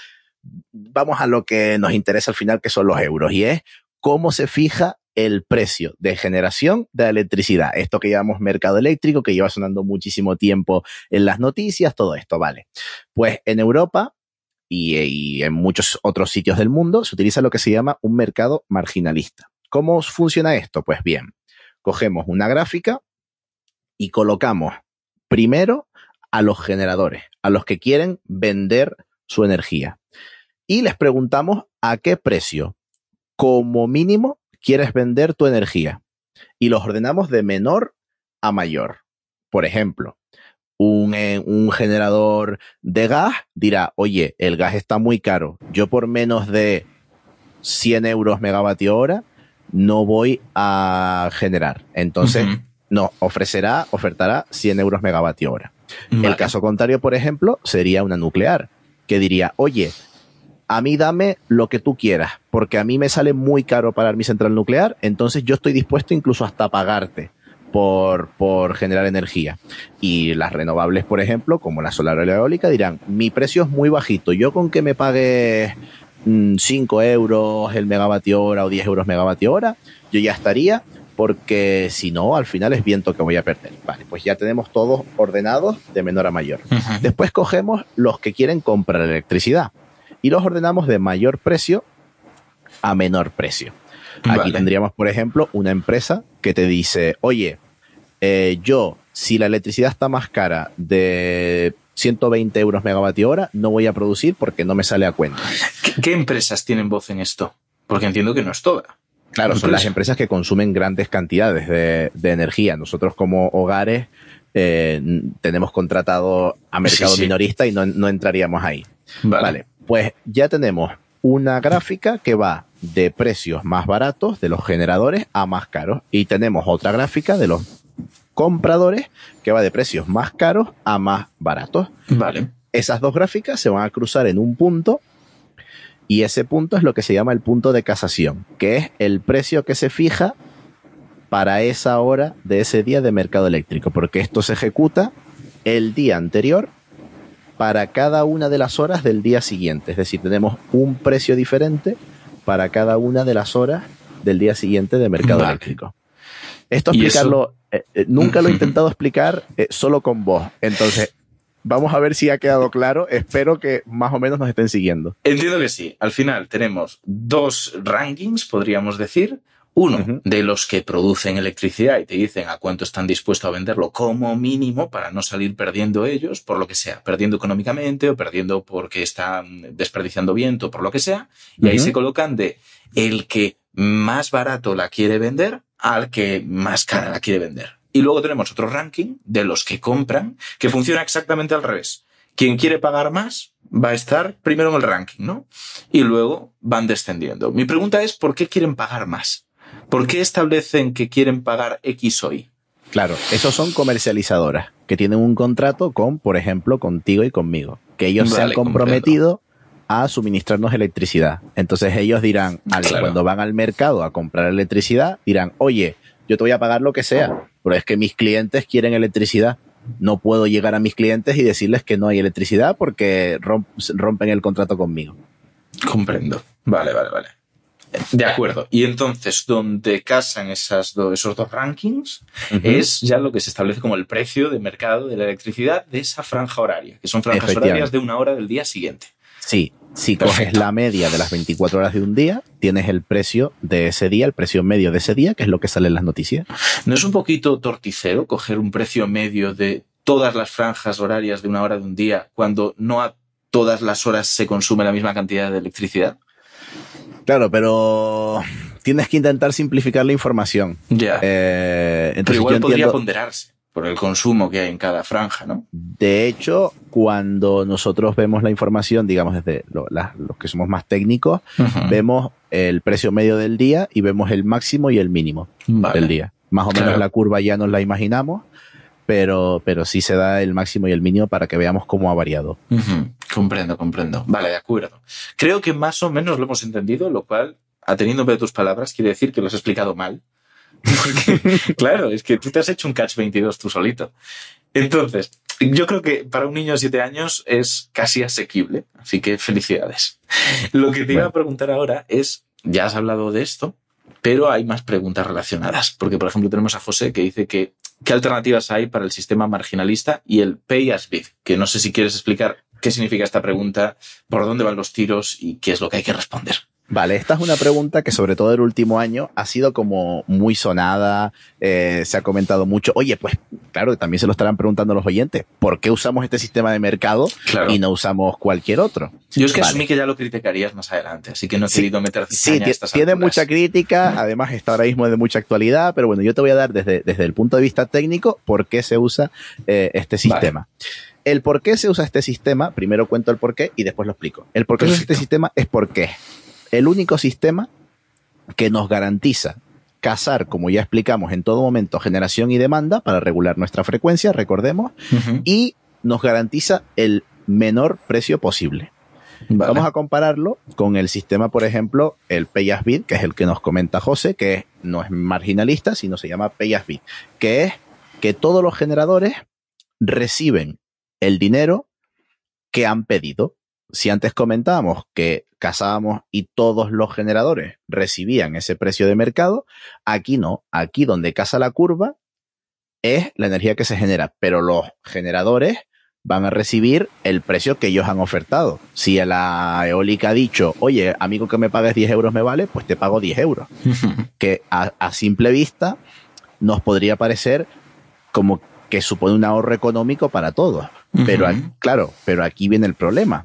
Speaker 5: vamos a lo que nos interesa al final, que son los euros, y es cómo se fija el precio de generación de la electricidad. Esto que llamamos mercado eléctrico, que lleva sonando muchísimo tiempo en las noticias, todo esto, vale. Pues en Europa y, y en muchos otros sitios del mundo se utiliza lo que se llama un mercado marginalista. ¿Cómo funciona esto? Pues bien, cogemos una gráfica y colocamos primero a los generadores, a los que quieren vender su energía. Y les preguntamos a qué precio, como mínimo, quieres vender tu energía. Y los ordenamos de menor a mayor. Por ejemplo, un, eh, un generador de gas dirá, oye, el gas está muy caro. Yo por menos de cien euros megavatio hora no voy a generar. Entonces, uh-huh. no, ofrecerá, ofertará cien euros megavatio hora. Vale. El caso contrario, por ejemplo, sería una nuclear, que diría, oye, a mí dame lo que tú quieras, porque a mí me sale muy caro parar mi central nuclear, entonces yo estoy dispuesto incluso hasta pagarte por, por generar energía. Y las renovables, por ejemplo, como la solar o la eólica, dirán, mi precio es muy bajito, yo con que me pagues mmm, cinco euros el megavatio hora o diez euros megavatio hora, yo ya estaría, porque si no, al final es viento que voy a perder. Vale, pues ya tenemos todos ordenados de menor a mayor. Uh-huh. Después cogemos los que quieren comprar electricidad y los ordenamos de mayor precio a menor precio. Aquí vale. tendríamos, por ejemplo, una empresa que te dice, oye, eh, yo, si la electricidad está más cara de ciento veinte euros megavatio hora, no voy a producir porque no me sale a cuenta.
Speaker 4: ¿Qué, qué empresas tienen voz en esto? Porque entiendo que no es toda.
Speaker 5: Claro, son las empresas que consumen grandes cantidades de, de energía. Nosotros como hogares eh, tenemos contratado a mercado sí, sí. minorista y no, no entraríamos ahí. Vale. Vale, pues ya tenemos una gráfica que va de precios más baratos de los generadores a más caros. Y tenemos otra gráfica de los compradores que va de precios más caros a más baratos.
Speaker 4: Vale.
Speaker 5: Esas dos gráficas se van a cruzar en un punto. Y ese punto es lo que se llama el punto de casación, que es el precio que se fija para esa hora de ese día de mercado eléctrico, porque esto se ejecuta el día anterior para cada una de las horas del día siguiente. Es decir, tenemos un precio diferente para cada una de las horas del día siguiente de mercado vale. eléctrico. Esto explicarlo, eh, eh, nunca lo he intentado explicar eh, solo con voz. Entonces, vamos a ver si ha quedado claro. Espero que más o menos nos estén siguiendo.
Speaker 4: Entiendo que sí. Al final tenemos dos rankings, podríamos decir. Uno uh-huh. de los que producen electricidad y te dicen a cuánto están dispuestos a venderlo como mínimo para no salir perdiendo ellos, por lo que sea, perdiendo económicamente o perdiendo porque están desperdiciando viento, por lo que sea. Y uh-huh. ahí se colocan de el que más barato la quiere vender al que más cara la quiere vender. Y luego tenemos otro ranking de los que compran, que funciona exactamente al revés. Quien quiere pagar más va a estar primero en el ranking, ¿no? Y luego van descendiendo. Mi pregunta es, ¿por qué quieren pagar más? ¿Por qué establecen que quieren pagar X o Y?
Speaker 5: Claro, esos son comercializadoras, que tienen un contrato con, por ejemplo, contigo y conmigo. Que ellos vale, se han comprometido comprendo. a suministrarnos electricidad. Entonces ellos dirán, al, claro. cuando van al mercado a comprar electricidad, dirán, oye, yo te voy a pagar lo que sea, pero es que mis clientes quieren electricidad. No puedo llegar a mis clientes y decirles que no hay electricidad porque romp, rompen el contrato conmigo.
Speaker 4: Comprendo. Vale, vale, vale. De acuerdo. Y entonces, donde casan esas do, esos dos rankings, uh-huh. es ya lo que se establece como el precio de mercado de la electricidad de esa franja horaria, que son franjas horarias de una hora del día siguiente.
Speaker 5: Sí. Si Perfecto. coges la media de las veinticuatro horas de un día, tienes el precio de ese día, el precio medio de ese día, que es lo que sale en las noticias.
Speaker 4: ¿No es un poquito torticero coger un precio medio de todas las franjas horarias de una hora de un día cuando no a todas las horas se consume la misma cantidad de electricidad?
Speaker 5: Claro, pero tienes que intentar simplificar la información.
Speaker 4: Ya.
Speaker 5: Eh,
Speaker 4: pero igual podría entiendo... ponderarse por el consumo que hay en cada franja, ¿no?
Speaker 5: De hecho, cuando nosotros vemos la información, digamos desde lo, la, los que somos más técnicos, uh-huh. vemos el precio medio del día y vemos el máximo y el mínimo vale. del día. Más o claro. menos la curva ya nos la imaginamos, pero, pero sí se da el máximo y el mínimo para que veamos cómo ha variado.
Speaker 4: Uh-huh. Comprendo, comprendo. Vale, de acuerdo. Creo que más o menos lo hemos entendido, lo cual, ateniéndome de tus palabras, quiere decir que lo has explicado mal. Porque, claro, es que tú te has hecho un catch veintidós tú solito. Entonces, yo creo que para un niño de siete años es casi asequible, así que felicidades. Lo que te bueno. iba a preguntar ahora es, ya has hablado de esto, pero hay más preguntas relacionadas. Porque, por ejemplo, tenemos a José que dice que ¿qué alternativas hay para el sistema marginalista y el pay as bid? Que no sé si quieres explicar qué significa esta pregunta, por dónde van los tiros y qué es lo que hay que responder.
Speaker 5: Vale, esta es una pregunta que sobre todo el último año ha sido como muy sonada, eh, se ha comentado mucho. Oye, pues claro, también se lo estarán preguntando los oyentes, ¿por qué usamos este sistema de mercado
Speaker 4: claro.
Speaker 5: y no usamos cualquier otro?
Speaker 4: Yo es que
Speaker 5: vale.
Speaker 4: asumí que ya lo criticarías más adelante, así que no he
Speaker 5: sí,
Speaker 4: querido meter cizaña
Speaker 5: sí,
Speaker 4: a estas
Speaker 5: tiene
Speaker 4: alturas.
Speaker 5: mucha crítica, además está ahora mismo de mucha actualidad, pero bueno, yo te voy a dar desde, desde el punto de vista técnico por qué se usa eh, este sistema. Vale. El por qué se usa este sistema, primero cuento el por qué y después lo explico. El por qué se usa este sistema es porque es el único sistema que nos garantiza casar, como ya explicamos en todo momento, generación y demanda para regular nuestra frecuencia, recordemos, uh-huh. y nos garantiza el menor precio posible. Vale. Vamos a compararlo con el sistema, por ejemplo, el Pay as Bid, que es el que nos comenta José, que no es marginalista, sino se llama Pay as Bid, que es que todos los generadores reciben el dinero que han pedido. Si antes comentábamos que casábamos y todos los generadores recibían ese precio de mercado, aquí no. Aquí donde casa la curva es la energía que se genera, pero los generadores van a recibir el precio que ellos han ofertado. Si la eólica ha dicho, oye, amigo, que me pagues diez euros me vale, pues te pago diez euros. Que a, a simple vista nos podría parecer como que supone un ahorro económico para todos. Uh-huh. Pero, claro, pero aquí viene el problema.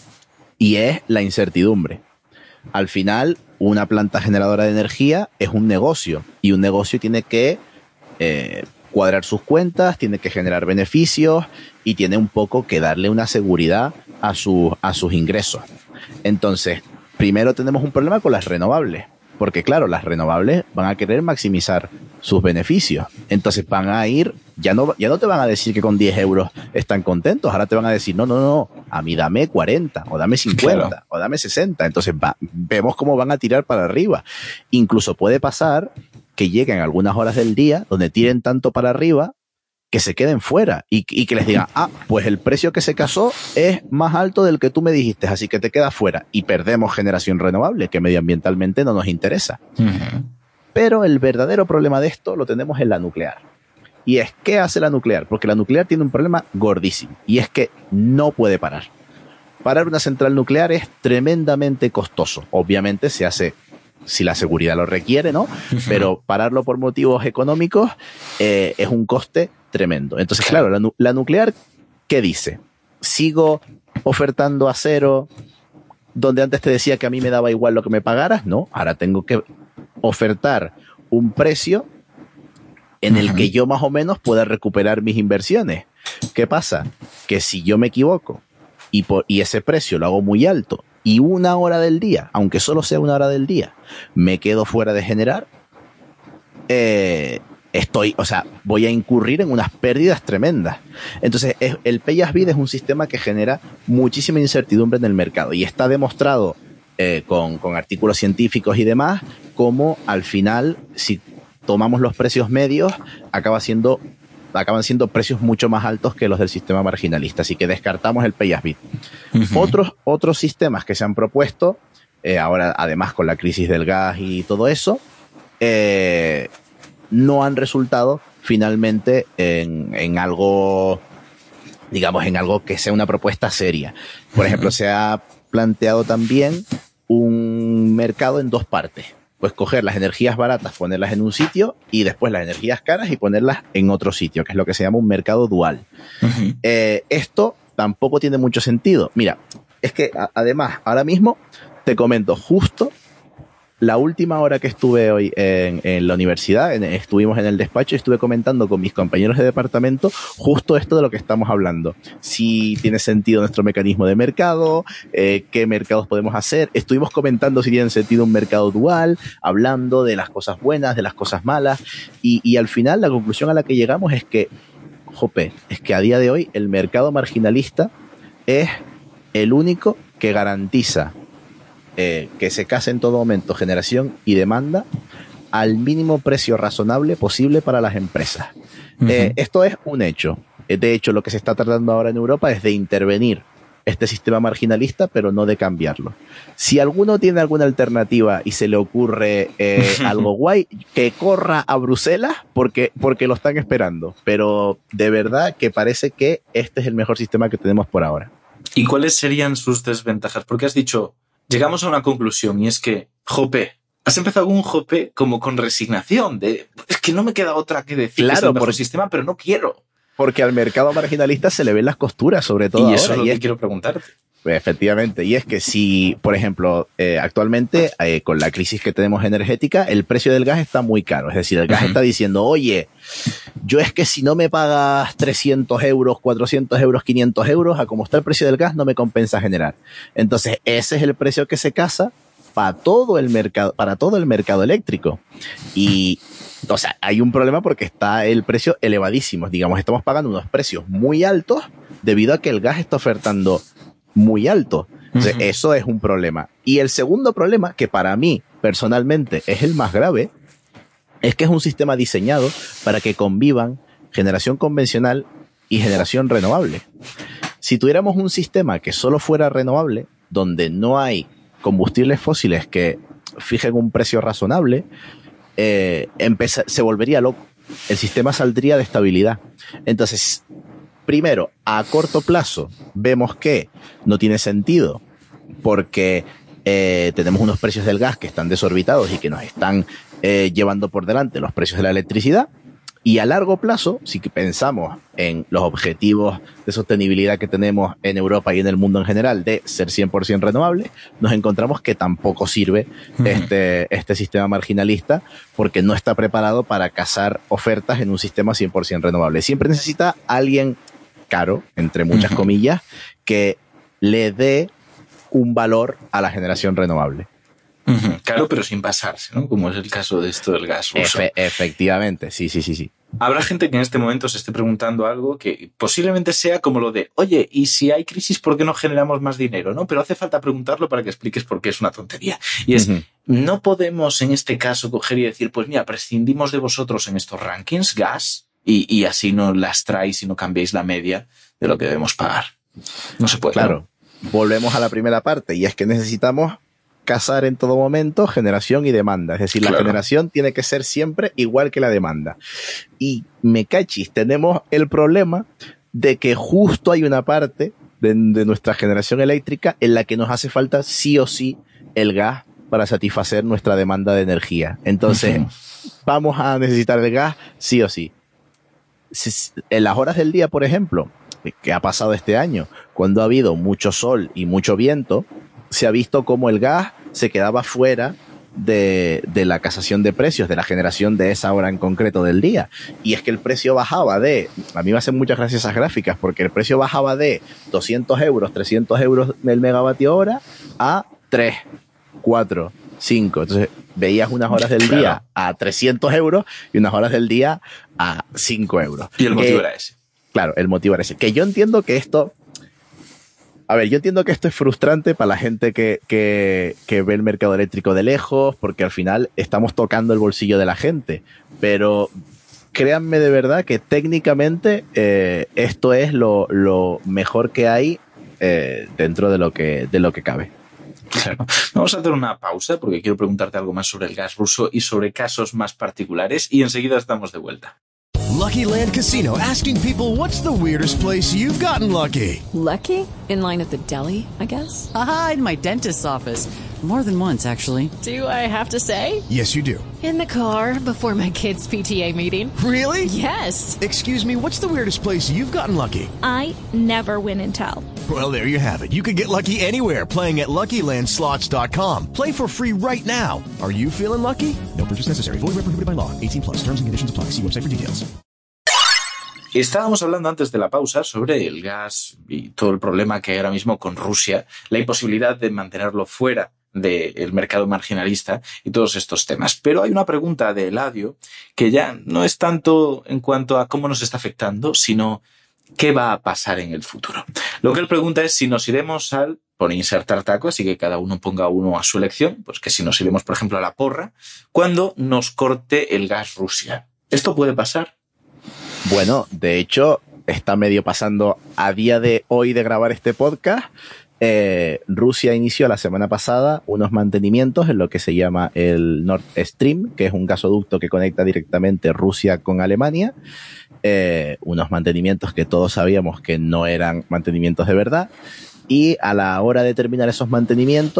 Speaker 5: Y es la incertidumbre. Al final, una planta generadora de energía es un negocio. Y un negocio tiene que eh, cuadrar sus cuentas, tiene que generar beneficios y tiene un poco que darle una seguridad a, su, a sus ingresos. Entonces, primero tenemos un problema con las renovables. Porque claro, las renovables van a querer maximizar sus beneficios. Entonces van a ir, ya no, ya no te van a decir que con diez euros están contentos. Ahora te van a decir, no, no, no, a mí dame cuarenta, o dame cincuenta, claro. o dame sesenta. Entonces va, vemos cómo van a tirar para arriba. Incluso puede pasar que lleguen algunas horas del día donde tiren tanto para arriba que se queden fuera y, y que les digan, ah, pues el precio que se casó es más alto del que tú me dijiste, así que te quedas fuera y perdemos generación renovable, que medioambientalmente no nos interesa. Uh-huh. Pero el verdadero problema de esto lo tenemos en la nuclear. Y es, ¿qué hace la nuclear? Porque la nuclear tiene un problema gordísimo y es que no puede parar. Parar una central nuclear es tremendamente costoso. Obviamente se hace si la seguridad lo requiere, ¿no? Uh-huh. Pero pararlo por motivos económicos eh, es un coste tremendo. Entonces, claro, la, nu- la nuclear, ¿qué dice? ¿Sigo ofertando acero donde antes te decía que a mí me daba igual lo que me pagaras? No, ahora tengo que ofertar un precio en el que yo más o menos pueda recuperar mis inversiones. ¿Qué pasa? Que si yo me equivoco y, por, y ese precio lo hago muy alto y una hora del día, aunque solo sea una hora del día, me quedo fuera de generar, eh, estoy, o sea, voy a incurrir en unas pérdidas tremendas. Entonces, es, el Pay as Bid es un sistema que genera muchísima incertidumbre en el mercado y está demostrado eh, con, con artículos científicos y demás, como al final, si tomamos los precios medios, acaba siendo, acaban siendo precios mucho más altos que los del sistema marginalista. Así que descartamos el Pay as Bid. Uh-huh. Otros, otros sistemas que se han propuesto, eh, ahora además con la crisis del gas y todo eso, eh, no han resultado finalmente en, en algo, digamos, en algo que sea una propuesta seria. Por ejemplo, se ha planteado también un mercado en dos partes. Pues coger las energías baratas, ponerlas en un sitio y después las energías caras y ponerlas en otro sitio, que es lo que se llama un mercado dual. Uh-huh. Eh, esto tampoco tiene mucho sentido. Mira, es que a, además, ahora mismo te comento justo la última hora que estuve hoy en, en la universidad, en, estuvimos en el despacho y estuve comentando con mis compañeros de departamento justo esto de lo que estamos hablando. Si tiene sentido nuestro mecanismo de mercado, eh, qué mercados podemos hacer. Estuvimos comentando si tiene sentido un mercado dual, hablando de las cosas buenas, de las cosas malas, y, y al final la conclusión a la que llegamos es que, jope, es que a día de hoy el mercado marginalista es el único que garantiza Eh, que se case en todo momento generación y demanda al mínimo precio razonable posible para las empresas. Uh-huh. Eh, esto es un hecho. De hecho, lo que se está tratando ahora en Europa es de intervenir este sistema marginalista, pero no de cambiarlo. Si alguno tiene alguna alternativa y se le ocurre eh, algo guay, que corra a Bruselas porque, porque lo están esperando. Pero de verdad que parece que este es el mejor sistema que tenemos por ahora.
Speaker 4: ¿Y cuáles serían sus desventajas? Porque has dicho, llegamos a una conclusión y es que, jope, has empezado un jope como con resignación, de es que no me queda otra que decir
Speaker 5: claro,
Speaker 4: que es el mejor
Speaker 5: por
Speaker 4: sistema, pero no quiero.
Speaker 5: Porque al mercado marginalista se le ven las costuras, sobre todo
Speaker 4: y
Speaker 5: ahora.
Speaker 4: Eso es lo
Speaker 5: y
Speaker 4: que
Speaker 5: es
Speaker 4: quiero preguntarte.
Speaker 5: Efectivamente, y es que si, por ejemplo, eh, actualmente eh, con la crisis que tenemos energética, el precio del gas está muy caro. Es decir, el gas uh-huh. está diciendo, oye, yo es que si no me pagas trescientos euros, cuatrocientos euros, quinientos euros, a como está el precio del gas, no me compensa generar. Entonces, ese es el precio que se casa para todo el mercado, para todo el mercado eléctrico. Y, o sea, hay un problema porque está el precio elevadísimo. Digamos, estamos pagando unos precios muy altos debido a que el gas está ofertando muy alto. Entonces, uh-huh. eso es un problema. Y el segundo problema, que para mí, personalmente, es el más grave, es que es un sistema diseñado para que convivan generación convencional y generación renovable. Si tuviéramos un sistema que solo fuera renovable, donde no hay combustibles fósiles que fijen un precio razonable, eh, empeza- se volvería loco. El sistema saldría de estabilidad. Entonces, primero, a corto plazo, vemos que no tiene sentido porque eh, tenemos unos precios del gas que están desorbitados y que nos están eh, llevando por delante los precios de la electricidad. Y a largo plazo, si pensamos en los objetivos de sostenibilidad que tenemos en Europa y en el mundo en general de ser cien por ciento renovable, nos encontramos que tampoco sirve uh-huh. este, este sistema marginalista porque no está preparado para cazar ofertas en un sistema cien por ciento renovable. Siempre necesita alguien caro, entre muchas uh-huh. comillas, que le dé un valor a la generación renovable.
Speaker 4: Uh-huh. Claro, pero sin pasarse, ¿no? Como es el caso de esto del gas ruso.
Speaker 5: Efe- efectivamente, sí, sí, sí, sí.
Speaker 4: Habrá gente que en este momento se esté preguntando algo que posiblemente sea como lo de, oye, ¿y si hay crisis, por qué no generamos más dinero? ¿No? Pero hace falta preguntarlo para que expliques por qué es una tontería. Y es, uh-huh. no podemos en este caso coger y decir, pues mira, prescindimos de vosotros en estos rankings, gas, y, y así no lastráis y no cambiéis la media de lo que debemos pagar. No se puede.
Speaker 5: Claro, ¿no? Volvemos a la primera parte, y es que necesitamos casar en todo momento generación y demanda. Es decir, claro. la generación tiene que ser siempre igual que la demanda. Y me cachis, tenemos el problema de que justo hay una parte de, de nuestra generación eléctrica en la que nos hace falta sí o sí el gas para satisfacer nuestra demanda de energía. Entonces, uh-huh. vamos a necesitar el gas sí o sí. En las horas del día, por ejemplo, que ha pasado este año, cuando ha habido mucho sol y mucho viento, se ha visto cómo el gas se quedaba fuera de, de la casación de precios, de la generación de esa hora en concreto del día. Y es que el precio bajaba de, a mí me hacen muchas gracias esas gráficas, porque el precio bajaba de doscientos euros, trescientos euros el megavatio hora a tres, cuatro, cinco. Entonces veías unas horas del claro. día a trescientos euros y unas horas del día a cinco euros.
Speaker 4: Y el motivo
Speaker 5: que,
Speaker 4: era ese.
Speaker 5: Claro, el motivo era ese. Que yo entiendo que esto... A ver, yo entiendo que esto es frustrante para la gente que, que, que ve el mercado eléctrico de lejos, porque al final estamos tocando el bolsillo de la gente. Pero créanme de verdad que técnicamente eh, esto es lo, lo mejor que hay eh, dentro de lo que, de lo que cabe.
Speaker 4: Claro. Vamos a hacer una pausa porque quiero preguntarte algo más sobre el gas ruso y sobre casos más particulares y enseguida estamos de vuelta.
Speaker 11: Lucky Land Casino, asking people, what's the weirdest place you've gotten lucky?
Speaker 8: Lucky? In line at the deli, I guess?
Speaker 12: Aha, in my dentist's office. More than once, actually.
Speaker 8: Do I have to say?
Speaker 11: Yes, you do.
Speaker 8: In the car before my kids' P T A meeting.
Speaker 11: Really?
Speaker 8: Yes.
Speaker 11: Excuse me, what's the weirdest place you've gotten lucky?
Speaker 13: I never win and tell.
Speaker 11: Well, there you have it. You can get lucky anywhere, playing at Lucky Land Slots dot com. Play for free right now. Are you feeling lucky? No purchase necessary. Void where prohibited by law. eighteen plus. Terms and conditions apply. See website for details.
Speaker 4: Estábamos hablando antes de la pausa sobre el gas y todo el problema que hay ahora mismo con Rusia, la imposibilidad de mantenerlo fuera del mercado marginalista y todos estos temas. Pero hay una pregunta de Eladio que ya no es tanto en cuanto a cómo nos está afectando, sino qué va a pasar en el futuro. Lo que él pregunta es si nos iremos al, pone insertar taco, así que cada uno ponga uno a su elección, pues que si nos iremos, por ejemplo, a la porra, cuando nos corte el gas Rusia. ¿Esto puede pasar?
Speaker 5: Bueno, de hecho, está medio pasando a día de hoy de grabar este podcast. Eh, Rusia inició la semana pasada unos mantenimientos en lo que se llama el Nord Stream, que es un gasoducto que conecta directamente Rusia con Alemania. Eh, unos mantenimientos que todos sabíamos que no eran mantenimientos de verdad. Y a la hora de terminar esos mantenimientos,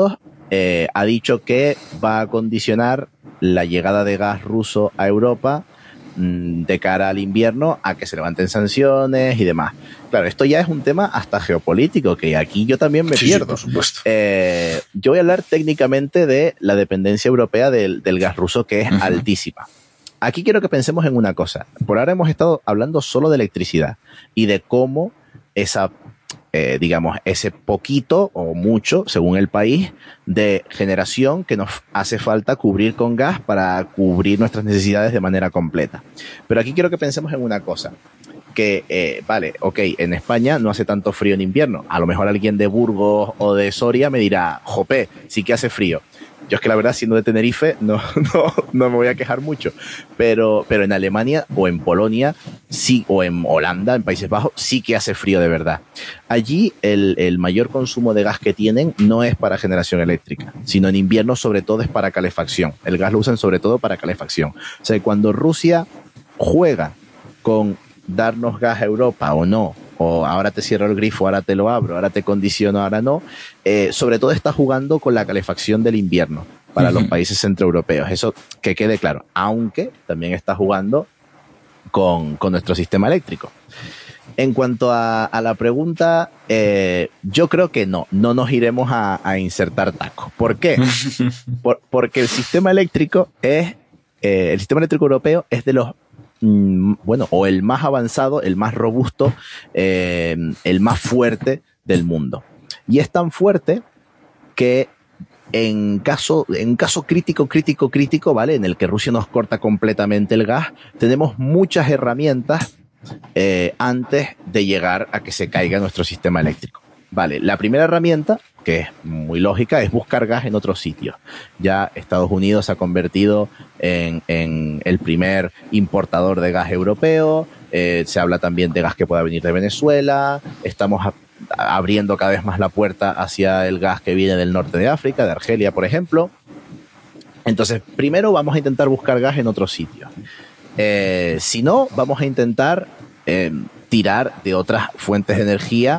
Speaker 5: eh, ha dicho que va a condicionar la llegada de gas ruso a Europa mmm, de cara al invierno a que se levanten sanciones y demás. Claro, esto ya es un tema hasta geopolítico, que aquí yo también me
Speaker 4: sí,
Speaker 5: pierdo.
Speaker 4: Sí, por supuesto.
Speaker 5: Eh, yo voy a hablar técnicamente de la dependencia europea del, del gas ruso, que es uh-huh. altísima. Aquí quiero que pensemos en una cosa. Por ahora hemos estado hablando solo de electricidad y de cómo esa, eh, digamos, ese poquito o mucho, según el país, de generación que nos hace falta cubrir con gas para cubrir nuestras necesidades de manera completa. Pero aquí quiero que pensemos en una cosa. Que, eh, vale, ok, en España no hace tanto frío en invierno. A lo mejor alguien de Burgos o de Soria me dirá, jope, sí que hace frío. Yo es que la verdad, siendo de Tenerife, no, no, no me voy a quejar mucho. Pero, pero en Alemania o en Polonia, sí, o en Holanda, en Países Bajos, sí que hace frío de verdad. Allí el, el mayor consumo de gas que tienen no es para generación eléctrica, sino en invierno sobre todo es para calefacción. El gas lo usan sobre todo para calefacción. O sea, cuando Rusia juega con darnos gas a Europa o no, o ahora te cierro el grifo, ahora te lo abro, ahora te condiciono, ahora no, eh, sobre todo está jugando con la calefacción del invierno para uh-huh. los países centroeuropeos, eso que quede claro, aunque también está jugando con, con nuestro sistema eléctrico. En cuanto a, a la pregunta, eh, yo creo que no, no nos iremos a, a insertar tacos. ¿Por qué? Por, porque el sistema eléctrico es, eh, el sistema eléctrico europeo es de los bueno, o el más avanzado, el más robusto, eh, el más fuerte del mundo. Y es tan fuerte que en caso, en un caso crítico, crítico, crítico, ¿vale? En el que Rusia nos corta completamente el gas, tenemos muchas herramientas eh, antes de llegar a que se caiga nuestro sistema eléctrico. Vale, la primera herramienta, que es muy lógica, es buscar gas en otros sitios. Ya Estados Unidos se ha convertido en, en el primer importador de gas europeo, eh, se habla también de gas que pueda venir de Venezuela, estamos a, a, abriendo cada vez más la puerta hacia el gas que viene del norte de África, de Argelia, por ejemplo. Entonces, primero vamos a intentar buscar gas en otros sitios. Eh, si no, vamos a intentar eh, tirar de otras fuentes de energía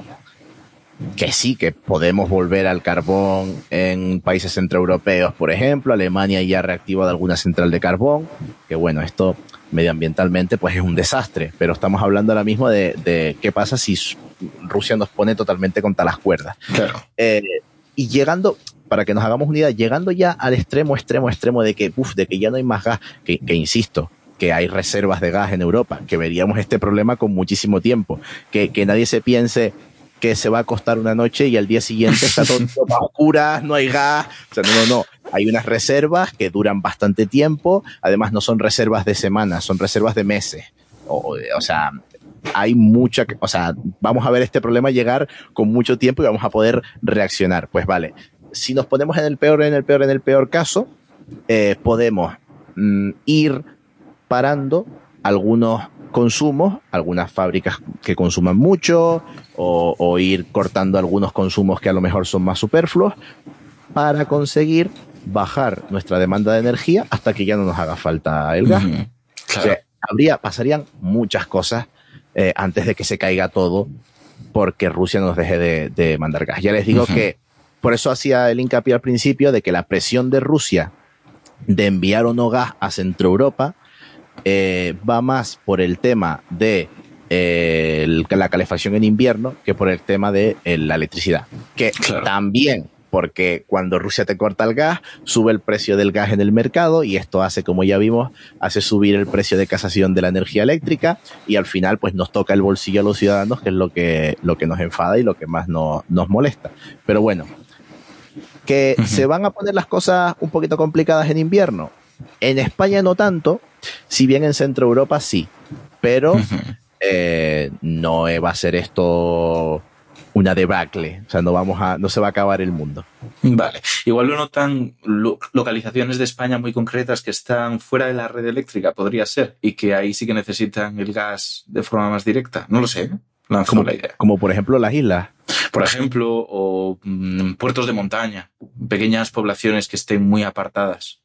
Speaker 5: que sí, que podemos volver al carbón en países centroeuropeos, por ejemplo. Alemania ya ha reactivado alguna central de carbón, que bueno, esto medioambientalmente pues es un desastre, pero estamos hablando ahora mismo de, de qué pasa si Rusia nos pone totalmente contra las cuerdas.
Speaker 4: Claro.
Speaker 5: Eh, y llegando, para que nos hagamos una idea, llegando ya al extremo, extremo, extremo de que, uf, de que ya no hay más gas, que, que insisto, que hay reservas de gas en Europa, que veríamos este problema con muchísimo tiempo, que, que nadie se piense que se va a acostar una noche y al día siguiente está todo a oscuras, no hay gas. O sea, no, no, no. Hay unas reservas que duran bastante tiempo. Además, no son reservas de semanas, son reservas de meses. O, o sea, hay mucha... O sea, vamos a ver este problema llegar con mucho tiempo y vamos a poder reaccionar. Pues vale, si nos ponemos en el peor, en el peor, en el peor caso, eh, podemos mm, ir parando algunos consumos, algunas fábricas que consuman mucho, o, o ir cortando algunos consumos que a lo mejor son más superfluos, para conseguir bajar nuestra demanda de energía hasta que ya no nos haga falta el gas. Uh-huh. Claro. O sea, habría, pasarían muchas cosas eh, antes de que se caiga todo porque Rusia nos deje de, de mandar gas. Ya les digo uh-huh. que por eso hacía el hincapié al principio de que la presión de Rusia de enviar o no gas a Centroeuropa Eh, va más por el tema de eh, el, la calefacción en invierno que por el tema de eh, la electricidad. Que claro. También, porque cuando Rusia te corta el gas, sube el precio del gas en el mercado y esto hace, como ya vimos, hace subir el precio de casación de la energía eléctrica y al final pues nos toca el bolsillo a los ciudadanos, que es lo que, lo que nos enfada y lo que más no, nos molesta. Pero bueno, que uh-huh. se van a poner las cosas un poquito complicadas en invierno. En España no tanto, si bien en Centroeuropa sí, pero uh-huh. eh, no va a ser esto una debacle, o sea, no vamos a, no se va a acabar el mundo.
Speaker 4: Vale, igual lo notan lo, localizaciones de España muy concretas que están fuera de la red eléctrica, podría ser, y que ahí sí que necesitan el gas de forma más directa, no lo sé, lanzo
Speaker 5: como,
Speaker 4: la idea.
Speaker 5: Como por ejemplo las islas.
Speaker 4: Por ejemplo, o mm, puertos de montaña, pequeñas poblaciones que estén muy apartadas.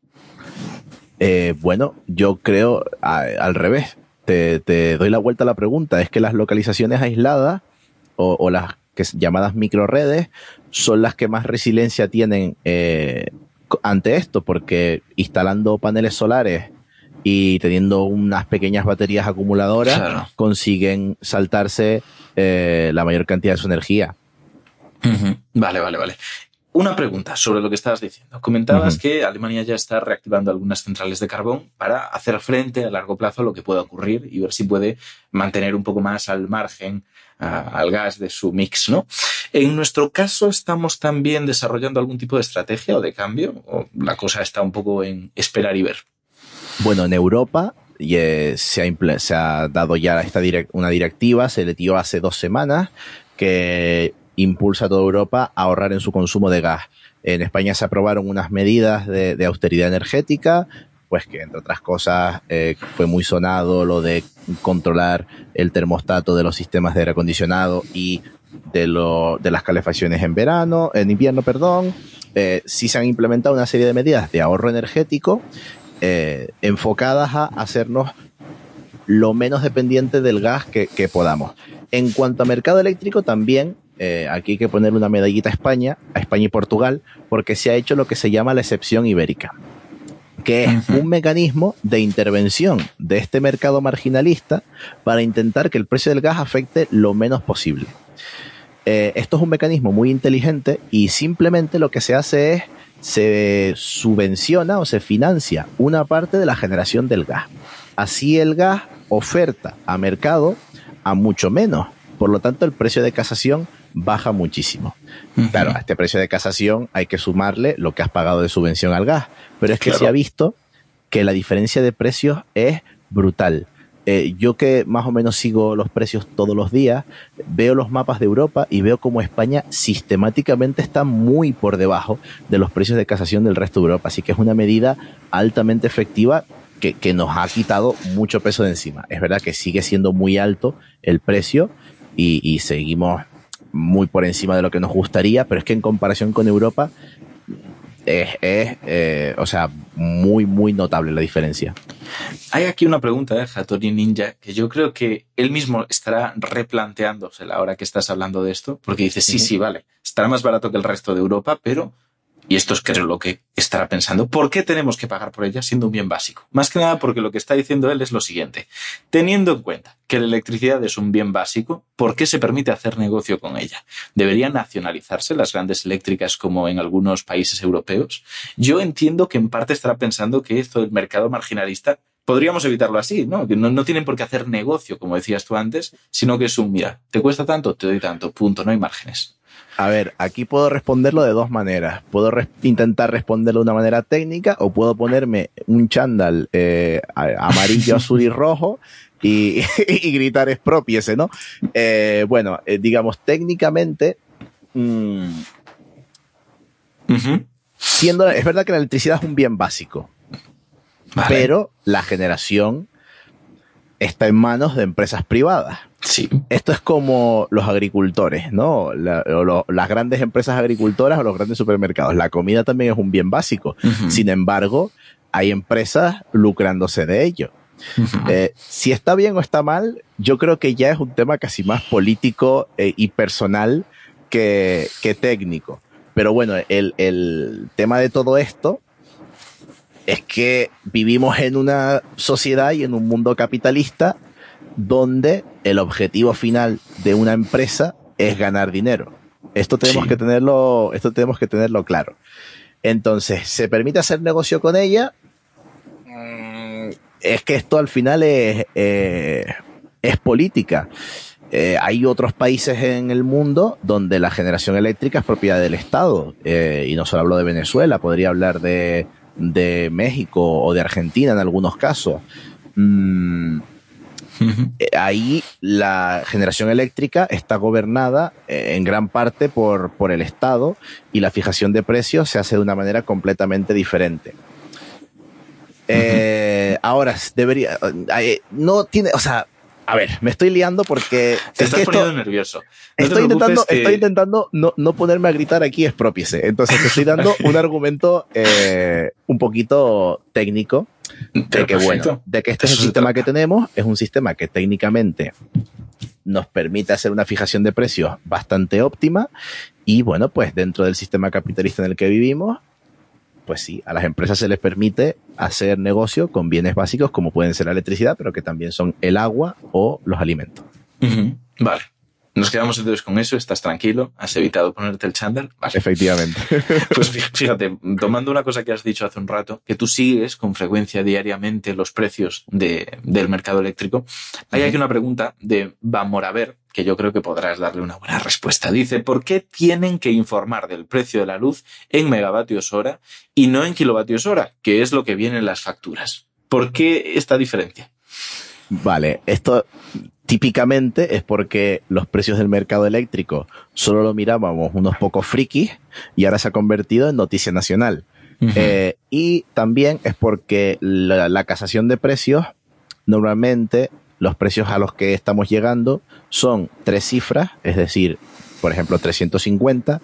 Speaker 5: Eh, bueno, yo creo a, al revés. Te, te doy la vuelta a la pregunta. Es que las localizaciones aisladas o, o las que llamadas microredes, son las que más resiliencia tienen eh, ante esto, porque instalando paneles solares y teniendo unas pequeñas baterías acumuladoras, claro, consiguen saltarse eh, la mayor cantidad de su energía.
Speaker 4: Uh-huh. Vale, vale, vale. Una pregunta sobre lo que estabas diciendo. Comentabas uh-huh. que Alemania ya está reactivando algunas centrales de carbón para hacer frente a largo plazo a lo que pueda ocurrir y ver si puede mantener un poco más al margen uh, al gas de su mix, ¿no? En nuestro caso, ¿estamos también desarrollando algún tipo de estrategia o de cambio? ¿O la cosa está un poco en esperar y ver?
Speaker 5: Bueno, en Europa eh, se, ha impl- se ha dado ya esta direct- una directiva, se le dio hace dos semanas, que impulsa a toda Europa a ahorrar en su consumo de gas. En España se aprobaron unas medidas de, de austeridad energética, pues que entre otras cosas eh, fue muy sonado lo de controlar el termostato de los sistemas de aire acondicionado y de, lo, de las calefacciones en verano, en invierno, perdón. Eh, sí se han implementado una serie de medidas de ahorro energético eh, enfocadas a hacernos lo menos dependiente del gas que, que podamos. En cuanto a mercado eléctrico, también Eh, aquí hay que ponerle una medallita a España, a España y Portugal, porque se ha hecho lo que se llama la excepción ibérica, que es uh-huh. un mecanismo de intervención de este mercado marginalista para intentar que el precio del gas afecte lo menos posible. Eh, esto es un mecanismo muy inteligente y simplemente lo que se hace es se subvenciona o se financia una parte de la generación del gas. Así el gas oferta a mercado a mucho menos. Por lo tanto, el precio de casación baja muchísimo. Uh-huh. Claro, a este precio de casación hay que sumarle lo que has pagado de subvención al gas. Pero es que claro, se ha visto que la diferencia de precios es brutal. Eh, yo que más o menos sigo los precios todos los días, veo los mapas de Europa y veo como España sistemáticamente está muy por debajo de los precios de casación del resto de Europa. Así que es una medida altamente efectiva que, que nos ha quitado mucho peso de encima. Es verdad que sigue siendo muy alto el precio y, y seguimos muy por encima de lo que nos gustaría, pero es que en comparación con Europa es, es eh, o sea, muy, muy notable la diferencia.
Speaker 4: Hay aquí una pregunta de Hattori Ninja que yo creo que él mismo estará replanteándose ahora que estás hablando de esto, porque dice, sí, uh-huh. sí, vale, estará más barato que el resto de Europa, pero, y esto es creo lo que estará pensando, ¿por qué tenemos que pagar por ella siendo un bien básico? Más que nada porque lo que está diciendo él es lo siguiente, teniendo en cuenta que la electricidad es un bien básico, ¿por qué se permite hacer negocio con ella? ¿Deberían nacionalizarse las grandes eléctricas como en algunos países europeos? Yo entiendo que en parte estará pensando que esto del mercado marginalista podríamos evitarlo así, ¿no? Que no, no tienen por qué hacer negocio, como decías tú antes, sino que es un, mira, ¿te cuesta tanto? Te doy tanto, punto, no hay márgenes.
Speaker 5: A ver, aquí puedo responderlo de dos maneras. Puedo res- intentar responderlo de una manera técnica o puedo ponerme un chándal eh, amarillo, azul y rojo y, y gritar expropiese, ¿no? Eh, bueno, eh, digamos, técnicamente, mmm, uh-huh. siendo, es verdad que la electricidad es un bien básico, vale, pero la generación está en manos de empresas privadas.
Speaker 4: Sí.
Speaker 5: Esto es como los agricultores, ¿no? La, o lo, las grandes empresas agricultoras o los grandes supermercados. La comida también es un bien básico. Uh-huh. Sin embargo, hay empresas lucrándose de ello. Uh-huh. Eh, si está bien o está mal, yo creo que ya es un tema casi más político eh, y personal que, que técnico. Pero bueno, el, el tema de todo esto es que vivimos en una sociedad y en un mundo capitalista donde el objetivo final de una empresa es ganar dinero. Esto tenemos sí. que tenerlo, esto tenemos que tenerlo claro. Entonces, ¿se permite hacer negocio con ella? Mm, es que esto al final es, eh, es política. Eh, hay otros países en el mundo donde la generación eléctrica es propiedad del Estado. Eh, y no solo hablo de Venezuela, podría hablar de, de México o de Argentina en algunos casos. Mm, Uh-huh. Ahí la generación eléctrica está gobernada eh, en gran parte por, por el Estado y la fijación de precios se hace de una manera completamente diferente. Uh-huh. Eh, ahora, debería... Eh, no tiene... O sea, a ver, me estoy liando porque...
Speaker 4: Te
Speaker 5: es
Speaker 4: estás
Speaker 5: que
Speaker 4: poniendo
Speaker 5: esto,
Speaker 4: nervioso. No
Speaker 5: estoy, intentando,
Speaker 4: que...
Speaker 5: estoy intentando no, no ponerme a gritar aquí expropiese. Entonces te estoy dando un argumento eh, un poquito técnico. De que, bueno, de que este es el sistema que tenemos, es un sistema que técnicamente nos permite hacer una fijación de precios bastante óptima y bueno, pues dentro del sistema capitalista en el que vivimos, pues sí, a las empresas se les permite hacer negocio con bienes básicos como pueden ser la electricidad, pero que también son el agua o los alimentos.
Speaker 4: Uh-huh. Vale. Nos quedamos entonces con eso, estás tranquilo, has evitado ponerte el chándal. Vale.
Speaker 5: Efectivamente.
Speaker 4: Pues fíjate, tomando una cosa que has dicho hace un rato, que tú sigues con frecuencia diariamente los precios de, del mercado eléctrico, hay aquí una pregunta de Bamoraver, que yo creo que podrás darle una buena respuesta. Dice, ¿por qué tienen que informar del precio de la luz en megavatios hora y no en kilovatios hora, que es lo que viene en las facturas? ¿Por qué esta diferencia?
Speaker 5: Vale, esto típicamente es porque los precios del mercado eléctrico solo lo mirábamos unos pocos frikis y ahora se ha convertido en noticia nacional. Uh-huh. Eh, y también es porque la, la casación de precios, normalmente los precios a los que estamos llegando son tres cifras, es decir, por ejemplo, trescientos cincuenta,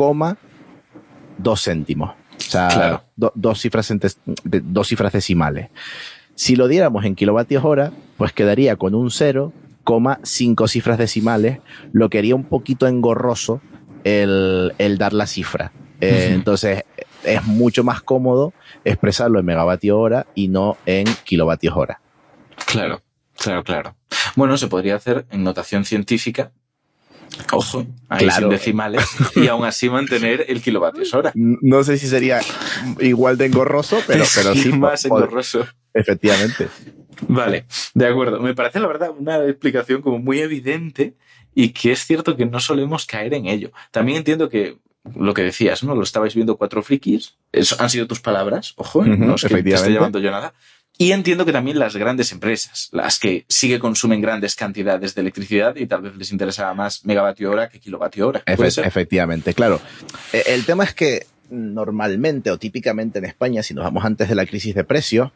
Speaker 5: dos céntimos. O sea, claro. do, dos, cifras entes, de, dos cifras decimales. Si lo diéramos en kilovatios hora, pues quedaría con un cero coma cinco cifras decimales, lo que haría un poquito engorroso el, el dar la cifra. Eh, uh-huh. Entonces, es mucho más cómodo expresarlo en megavatios hora y no en kilovatios hora.
Speaker 4: Claro, claro, claro. Bueno, se podría hacer en notación científica, ojo, ahí claro. sin decimales, y aún así mantener el kilovatios hora.
Speaker 5: No sé si sería igual de engorroso, pero, pero sí.
Speaker 4: Más engorroso.
Speaker 5: Efectivamente.
Speaker 4: Vale, de acuerdo. Me parece, la verdad, una explicación como muy evidente y que es cierto que no solemos caer en ello. También entiendo que lo que decías, ¿no? Lo estabais viendo cuatro frikis. Eso han sido tus palabras, ojo, uh-huh, no es que te esté llevando yo nada. Y entiendo que también las grandes empresas, las que sí que consumen grandes cantidades de electricidad y tal vez les interesaba más megavatio hora que kilovatio hora.
Speaker 5: Efe- efectivamente, claro. El tema es que normalmente o típicamente en España, si nos vamos antes de la crisis de precios,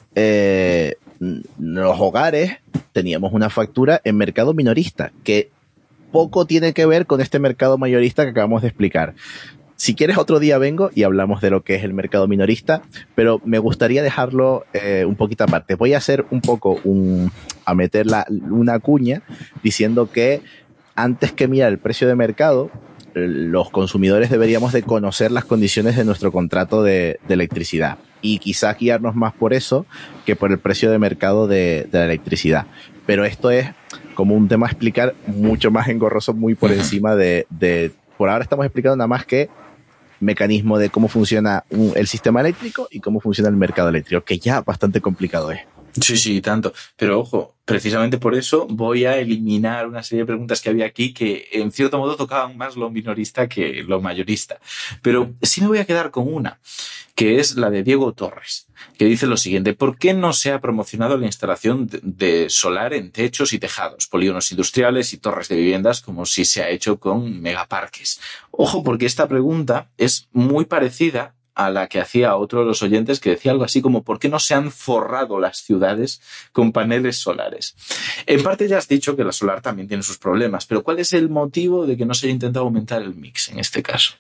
Speaker 5: eh, los hogares teníamos una factura en mercado minorista, que poco tiene que ver con este mercado mayorista que acabamos de explicar. Si quieres otro día vengo y hablamos de lo que es el mercado minorista, pero me gustaría dejarlo eh, un poquito aparte. Voy a hacer un poco un, a meter la, una cuña diciendo que antes que mirar el precio de mercado, los consumidores deberíamos de conocer las condiciones de nuestro contrato de, de electricidad y quizás guiarnos más por eso que por el precio de mercado de, de la electricidad. Pero esto es como un tema a explicar mucho más engorroso, muy por encima de, de... Por ahora estamos explicando nada más que mecanismo de cómo funciona un, el sistema eléctrico y cómo funciona el mercado eléctrico, que ya bastante complicado es.
Speaker 4: Sí, sí, tanto. Pero ojo, precisamente por eso voy a eliminar una serie de preguntas que había aquí que en cierto modo tocaban más lo minorista que lo mayorista. Pero sí me voy a quedar con una, que es la de Diego Torres, que dice lo siguiente: ¿por qué no se ha promocionado la instalación de solar en techos y tejados, polígonos industriales y torres de viviendas como si se ha hecho con megaparques? Ojo, porque esta pregunta es muy parecida a la que hacía otro de los oyentes, que decía algo así como ¿por qué no se han forrado las ciudades con paneles solares? En parte ya has dicho que la solar también tiene sus problemas, pero ¿cuál es el motivo de que no se haya intentado aumentar el mix en este caso?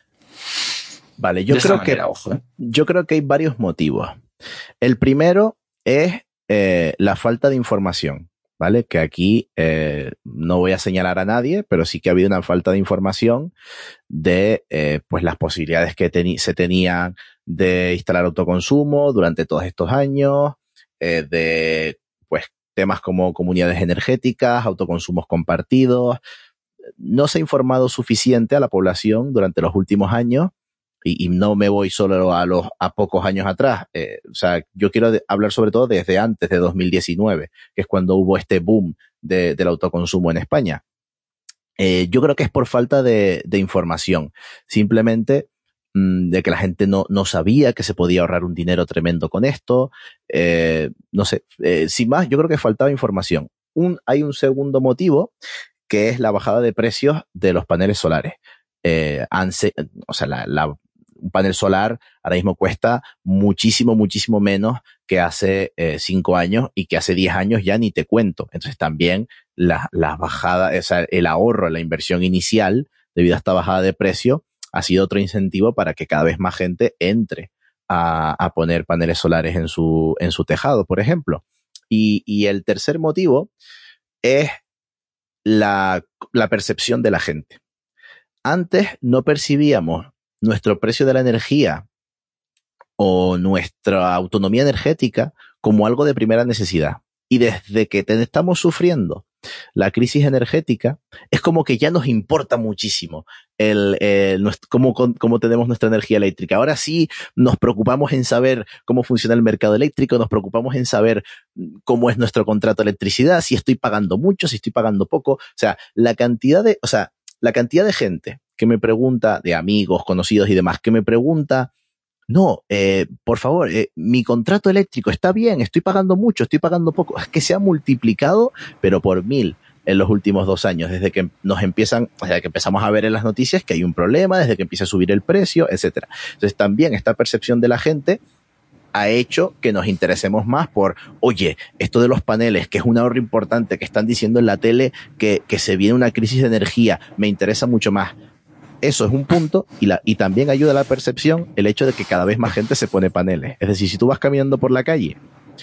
Speaker 5: Vale, yo creo manera, que ojo, ¿eh? yo creo que hay varios motivos. El primero es eh, la falta de información, ¿vale? Que aquí eh, no voy a señalar a nadie, pero sí que ha habido una falta de información de eh, pues las posibilidades que teni- se tenían de instalar autoconsumo durante todos estos años, eh, de pues temas como comunidades energéticas, autoconsumos compartidos. No se ha informado suficiente a la población durante los últimos años. Y, y no me voy solo a los a pocos años atrás. Eh, o sea, yo quiero de, hablar sobre todo desde antes de dos mil diecinueve, que es cuando hubo este boom de, del autoconsumo en España. Eh, yo creo que es por falta de, de información. Simplemente mmm, de que la gente no, no sabía que se podía ahorrar un dinero tremendo con esto. Eh, no sé, eh, sin más, yo creo que faltaba información. Un, hay un segundo motivo, que es la bajada de precios de los paneles solares. Eh, anse, o sea, la, la un panel solar ahora mismo cuesta muchísimo, muchísimo menos que hace eh, cinco años y que hace diez años ya ni te cuento. Entonces también la, la bajada, o sea, el ahorro, la inversión inicial debido a esta bajada de precio ha sido otro incentivo para que cada vez más gente entre a, a poner paneles solares en su, en su tejado, por ejemplo. Y, y el tercer motivo es la, la percepción de la gente. Antes no percibíamos nuestro precio de la energía o nuestra autonomía energética como algo de primera necesidad. Y desde que te estamos sufriendo la crisis energética, es como que ya nos importa muchísimo el, el, cómo, cómo tenemos nuestra energía eléctrica. Ahora sí nos preocupamos en saber cómo funciona el mercado eléctrico, nos preocupamos en saber cómo es nuestro contrato de electricidad, si estoy pagando mucho, si estoy pagando poco. O sea, la cantidad de, o sea, la cantidad de gente que me pregunta, de amigos, conocidos y demás, que me pregunta, no, eh, por favor, eh, mi contrato eléctrico está bien, estoy pagando mucho, estoy pagando poco. Es que se ha multiplicado, pero por mil en los últimos dos años, desde que nos empiezan, desde que empezamos a ver en las noticias que hay un problema, desde que empieza a subir el precio, etcétera. Entonces también esta percepción de la gente ha hecho que nos interesemos más por, oye, esto de los paneles, que es un ahorro importante, que están diciendo en la tele que, que se viene una crisis de energía, me interesa mucho más. Eso es un punto, y, la, y también ayuda a la percepción el hecho de que cada vez más gente se pone paneles. Es decir, si tú vas caminando por la calle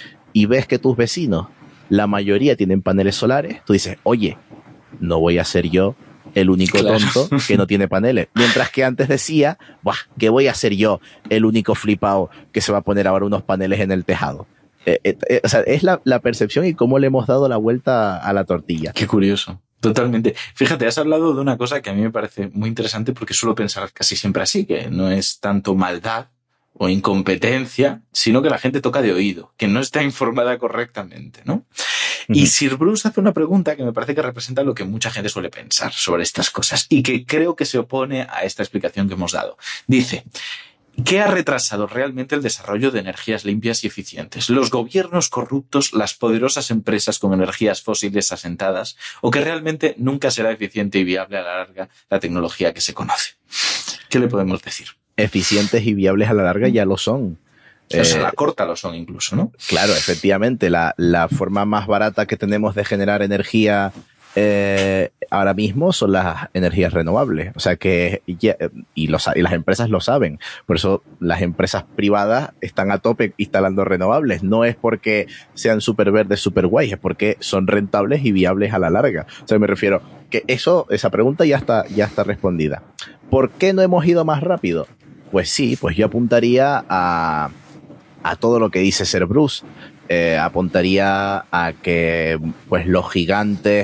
Speaker 5: y ves que tus vecinos, la mayoría tienen paneles solares, tú dices, oye, no voy a ser yo el único claro. tonto que no tiene paneles. Mientras que antes decía, buah, ¿qué voy a ser yo el único flipado que se va a poner ahora unos paneles en el tejado? Eh, eh, eh, o sea, es la, la percepción y cómo le hemos dado la vuelta a la tortilla.
Speaker 4: Qué curioso. Totalmente. Fíjate, has hablado de una cosa que a mí me parece muy interesante porque suelo pensar casi siempre así, que no es tanto maldad o incompetencia, sino que la gente toca de oído, que no está informada correctamente, ¿no? Uh-huh. Y Sir Bruce hace una pregunta que me parece que representa lo que mucha gente suele pensar sobre estas cosas y que creo que se opone a esta explicación que hemos dado. Dice, ¿qué ha retrasado realmente el desarrollo de energías limpias y eficientes? ¿Los gobiernos corruptos, las poderosas empresas con energías fósiles asentadas, o que realmente nunca será eficiente y viable a la larga la tecnología que se conoce? ¿Qué le podemos decir?
Speaker 5: Eficientes y viables a la larga ya lo son.
Speaker 4: O sea, eh, a la corta lo son incluso, ¿no?
Speaker 5: Claro, efectivamente. La, la forma más barata que tenemos de generar energía Eh, ahora mismo son las energías renovables, o sea que ya, y, los, y las empresas lo saben, por eso las empresas privadas están a tope instalando renovables. No es porque sean súper verdes, súper guays, es porque son rentables y viables a la larga. O sea, me refiero que eso, esa pregunta ya está, ya está respondida. ¿Por qué no hemos ido más rápido? Pues sí, pues yo apuntaría a, a todo lo que dice Sir Bruce. Eh, apuntaría a que pues los gigantes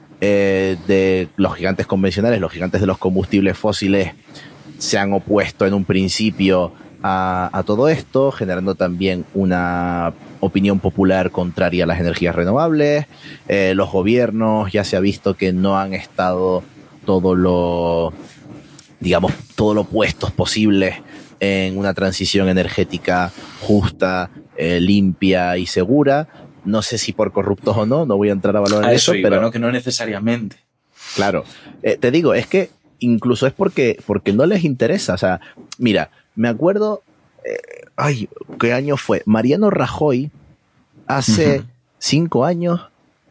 Speaker 5: Eh, de los gigantes convencionales, los gigantes de los combustibles fósiles se han opuesto en un principio a, a todo esto, generando también una opinión popular contraria a las energías renovables. Eh, los gobiernos ya se ha visto que no han estado todo lo, digamos, todo lo puestos posibles en una transición energética justa, eh, limpia y segura. No sé si por corruptos o no, no voy a entrar a valorar
Speaker 4: a eso,
Speaker 5: eso,
Speaker 4: iba,
Speaker 5: pero
Speaker 4: ¿no? Que no necesariamente.
Speaker 5: Claro, eh, te digo, es que incluso es porque, porque no les interesa. O sea, mira, me acuerdo, eh, ay, ¿qué año fue? Mariano Rajoy, hace uh-huh. cinco años,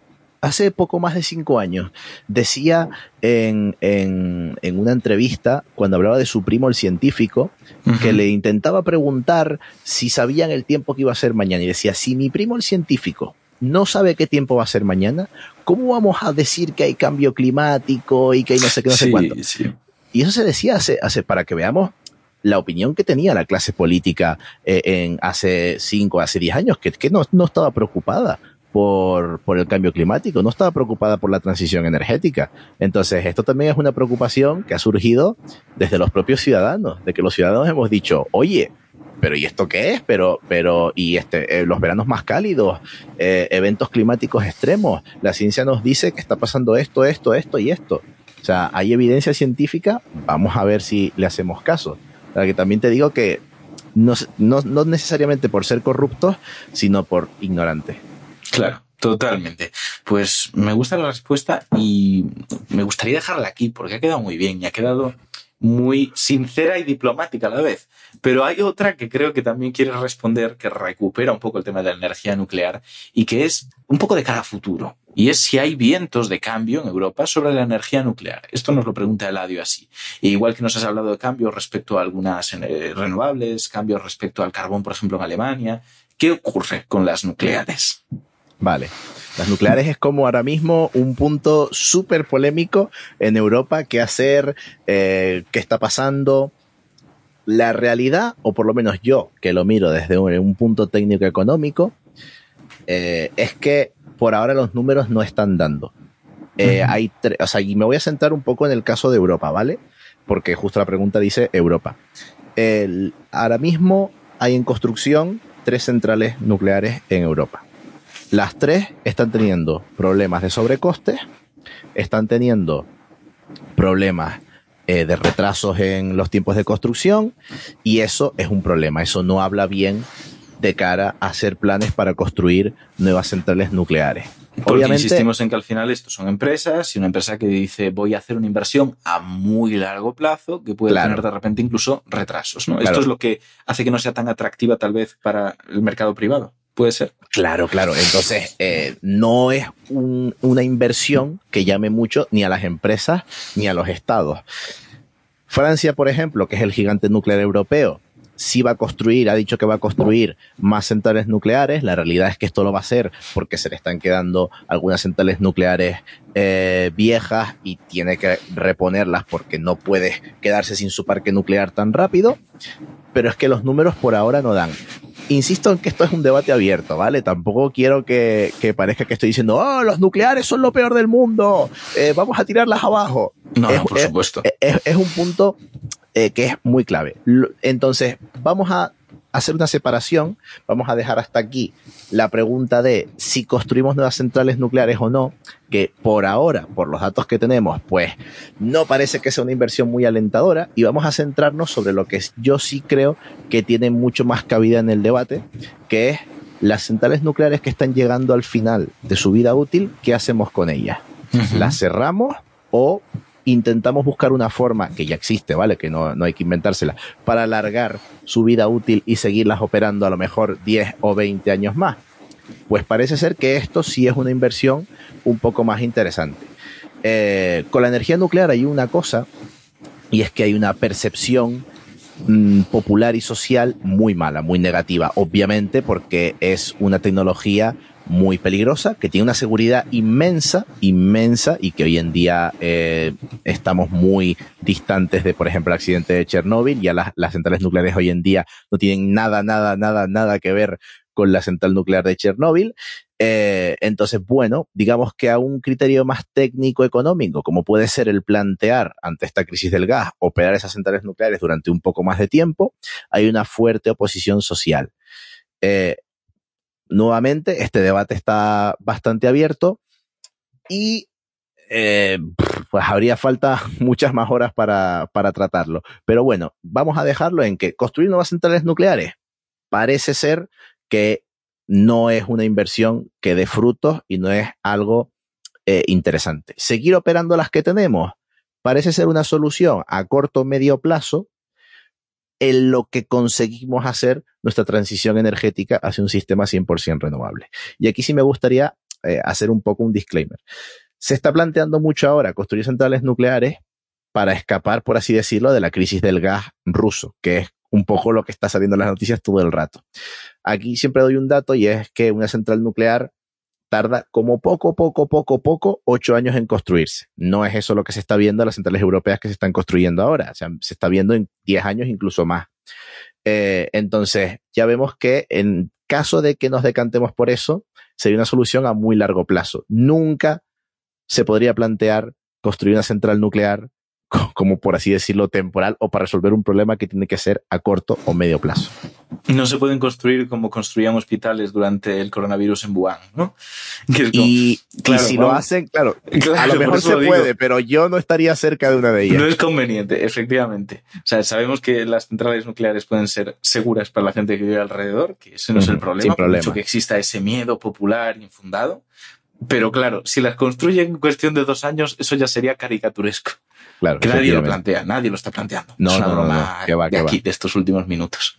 Speaker 5: hace poco más de cinco años, decía en, en, en una entrevista, cuando hablaba de su primo el científico, uh-huh. que le intentaba preguntar si sabían el tiempo que iba a ser mañana, y decía, si mi primo el científico no sabe qué tiempo va a ser mañana, ¿cómo vamos a decir que hay cambio climático y que hay no sé qué, no sé
Speaker 4: sí,
Speaker 5: cuánto?
Speaker 4: Sí.
Speaker 5: Y eso se decía hace, hace, para que veamos la opinión que tenía la clase política eh, en hace cinco, hace diez años, que, que no, no estaba preocupada por, por el cambio climático, no estaba preocupada por la transición energética. Entonces, esto también es una preocupación que ha surgido desde los propios ciudadanos, de que los ciudadanos hemos dicho, oye, pero ¿y esto qué es? Pero, pero, y este, eh, los veranos más cálidos, eh, eventos climáticos extremos, la ciencia nos dice que está pasando esto, esto, esto y esto. O sea, hay evidencia científica, vamos a ver si le hacemos caso. O sea, que también te digo que no, no, no necesariamente por ser corruptos, sino por ignorantes.
Speaker 4: Claro, totalmente. Pues me gusta la respuesta y me gustaría dejarla aquí porque ha quedado muy bien y ha quedado muy sincera y diplomática a la vez. Pero hay otra que creo que también quiere responder, que recupera un poco el tema de la energía nuclear y que es un poco de cara a futuro. Y es si hay vientos de cambio en Europa sobre la energía nuclear. Esto nos lo pregunta Eladio así. E igual que nos has hablado de cambios respecto a algunas eh, renovables, cambios respecto al carbón, por ejemplo, en Alemania, ¿qué ocurre con las nucleares?
Speaker 5: Vale. Las nucleares es como ahora mismo un punto súper polémico en Europa. ¿Qué hacer? Eh, ¿Qué está pasando? La realidad, o por lo menos yo, que lo miro desde un, un punto técnico-económico, eh, es que por ahora los números no están dando. Eh, uh-huh. hay tre- o sea, y me voy a centrar un poco en el caso de Europa, ¿vale? Porque justo la pregunta dice Europa. El, ahora mismo hay en construcción tres centrales nucleares en Europa. Las tres están teniendo problemas de sobrecostes, están teniendo problemas eh, de retrasos en los tiempos de construcción, y eso es un problema. Eso no habla bien de cara a hacer planes para construir nuevas centrales nucleares.
Speaker 4: Porque
Speaker 5: Obviamente,
Speaker 4: insistimos en que al final estos son empresas, y una empresa que dice voy a hacer una inversión a muy largo plazo que puede
Speaker 5: claro.
Speaker 4: tener de repente incluso retrasos, ¿no?
Speaker 5: Claro.
Speaker 4: Esto es lo que hace que no sea tan atractiva tal vez para el mercado privado. Puede ser.
Speaker 5: Claro, claro. Entonces, eh, no es un, una inversión que llame mucho ni a las empresas ni a los estados. Francia, por ejemplo, que es el gigante nuclear europeo, sí va a construir, ha dicho que va a construir más centrales nucleares. La realidad es que esto lo va a hacer porque se le están quedando algunas centrales nucleares eh, viejas y tiene que reponerlas porque no puede quedarse sin su parque nuclear tan rápido. Pero es que los números por ahora no dan. Insisto en que esto es un debate abierto, ¿vale? Tampoco quiero que, que parezca que estoy diciendo, oh, los nucleares son lo peor del mundo, eh, vamos a tirarlas abajo.
Speaker 4: No,
Speaker 5: es,
Speaker 4: no, por
Speaker 5: es,
Speaker 4: supuesto.
Speaker 5: Es, es un punto eh, que es muy clave. Entonces, vamos a hacer una separación, vamos a dejar hasta aquí la pregunta de si construimos nuevas centrales nucleares o no, que por ahora, por los datos que tenemos, pues no parece que sea una inversión muy alentadora, y vamos a centrarnos sobre lo que yo sí creo que tiene mucho más cabida en el debate, que es las centrales nucleares que están llegando al final de su vida útil, ¿qué hacemos con ellas? Uh-huh. ¿Las cerramos o intentamos buscar una forma que ya existe, ¿vale? Que no, no hay que inventársela, para alargar su vida útil y seguirlas operando a lo mejor diez o veinte años más? Pues parece ser que esto sí es una inversión un poco más interesante. Eh, con la energía nuclear hay una cosa, y es que hay una percepción mmm, popular y social muy mala, muy negativa, obviamente porque es una tecnología muy peligrosa, que tiene una seguridad inmensa, inmensa, y que hoy en día eh, estamos muy distantes de, por ejemplo, el accidente de Chernóbil. Ya las, las centrales nucleares hoy en día no tienen nada, nada, nada, nada que ver con la central nuclear de Chernóbil. Eh, entonces, bueno, digamos que a un criterio más técnico-económico, como puede ser el plantear, ante esta crisis del gas, operar esas centrales nucleares durante un poco más de tiempo, hay una fuerte oposición social. Eh, Nuevamente, este debate está bastante abierto y eh, pues habría falta muchas más horas para, para tratarlo. Pero bueno, vamos a dejarlo en que construir nuevas centrales nucleares parece ser que no es una inversión que dé frutos y no es algo eh, interesante. Seguir operando las que tenemos parece ser una solución a corto o medio plazo, en lo que conseguimos hacer nuestra transición energética hacia un sistema cien por ciento renovable. Y aquí sí me gustaría eh, hacer un poco un disclaimer. Se está planteando mucho ahora construir centrales nucleares para escapar, por así decirlo, de la crisis del gas ruso, que es un poco lo que está saliendo en las noticias todo el rato. Aquí siempre doy un dato, y es que una central nuclear tarda como poco, poco, poco, poco, ocho años en construirse. No es eso lo que se está viendo en las centrales europeas que se están construyendo ahora. O sea, se está viendo en diez años, incluso más. Eh, entonces, ya vemos que en caso de que nos decantemos por eso, sería una solución a muy largo plazo. Nunca se podría plantear construir una central nuclear como, por así decirlo, temporal, o para resolver un problema que tiene que ser a corto o medio plazo.
Speaker 4: No se pueden construir como construían hospitales durante el coronavirus en Wuhan, ¿no? Que es como,
Speaker 5: y, claro, y si vamos, lo hacen, claro, claro, a lo mejor se lo puede, digo, pero yo no estaría cerca de una de ellas.
Speaker 4: No es conveniente, efectivamente. O sea, sabemos que las centrales nucleares pueden ser seguras para la gente que vive alrededor, que ese no uh-huh, es el problema,
Speaker 5: sin
Speaker 4: por
Speaker 5: problema.
Speaker 4: mucho que exista ese miedo popular infundado. Pero claro, si las construyen en cuestión de dos años, eso ya sería caricaturesco.
Speaker 5: Claro,
Speaker 4: que nadie lo plantea, nadie lo está planteando.
Speaker 5: No,
Speaker 4: es una
Speaker 5: no,
Speaker 4: broma
Speaker 5: no, no. ¿Qué va, qué
Speaker 4: de aquí,
Speaker 5: va?
Speaker 4: de estos últimos minutos.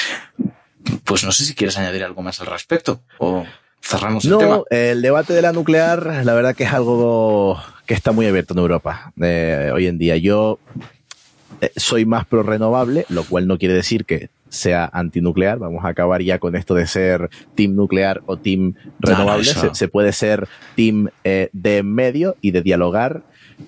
Speaker 4: Pues no sé si quieres añadir algo más al respecto o cerramos el
Speaker 5: no,
Speaker 4: tema.
Speaker 5: No, el debate de la nuclear, la verdad que es algo que está muy abierto en Europa eh, hoy en día. Yo eh, soy más pro renovable, lo cual no quiere decir que sea antinuclear. Vamos a acabar ya con esto de ser team nuclear o team renovable. No, no, se, se puede ser team eh, de medio y de dialogar.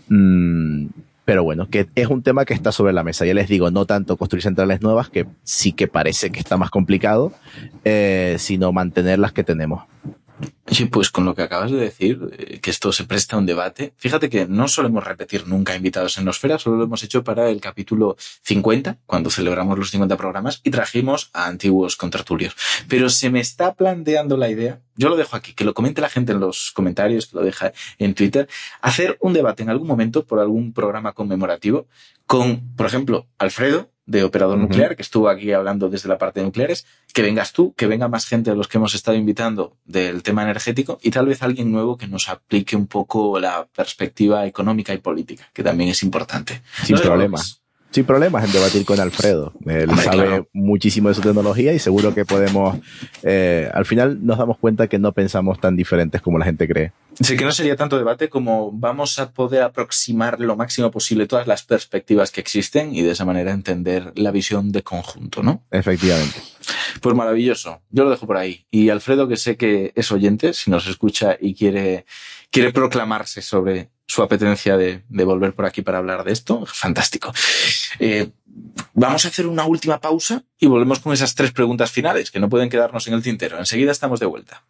Speaker 5: Mmm, pero bueno, que es un tema que está sobre la mesa. Ya les digo, no tanto construir centrales nuevas, que sí que parece que está más complicado, eh, sino mantener las que tenemos.
Speaker 4: Sí, pues con lo que acabas de decir, eh, que esto se presta a un debate, fíjate que no solemos repetir nunca invitados en Nosfera, solo lo hemos hecho para el capítulo cincuenta, cuando celebramos los cincuenta programas, y trajimos a antiguos contertulios. Pero se me está planteando la idea, yo lo dejo aquí, que lo comente la gente en los comentarios, que lo deja en Twitter, hacer un debate en algún momento por algún programa conmemorativo con, por ejemplo, Alfredo, de Operador uh-huh. Nuclear, que estuvo aquí hablando desde la parte de nucleares, que vengas tú, que venga más gente a los que hemos estado invitando del tema energético y tal vez alguien nuevo que nos aplique un poco la perspectiva económica y política, que también es importante.
Speaker 5: Sin
Speaker 4: no
Speaker 5: problemas. Sin problemas en debatir con Alfredo. Él Hombre, sabe claro. muchísimo de su tecnología y seguro que podemos... Eh, al final nos damos cuenta que no pensamos tan diferentes como la gente cree.
Speaker 4: Sí, que no sería tanto debate como vamos a poder aproximar lo máximo posible todas las perspectivas que existen y de esa manera entender la visión de conjunto, ¿no?
Speaker 5: Efectivamente.
Speaker 4: Pues maravilloso. Yo lo dejo por ahí. Y Alfredo, que sé que es oyente, si nos escucha y quiere, quiere proclamarse sobre su apetencia de, de volver por aquí para hablar de esto, fantástico. Eh, vamos a hacer una última pausa y volvemos con esas tres preguntas finales que no pueden quedarnos en el tintero. Enseguida estamos de vuelta.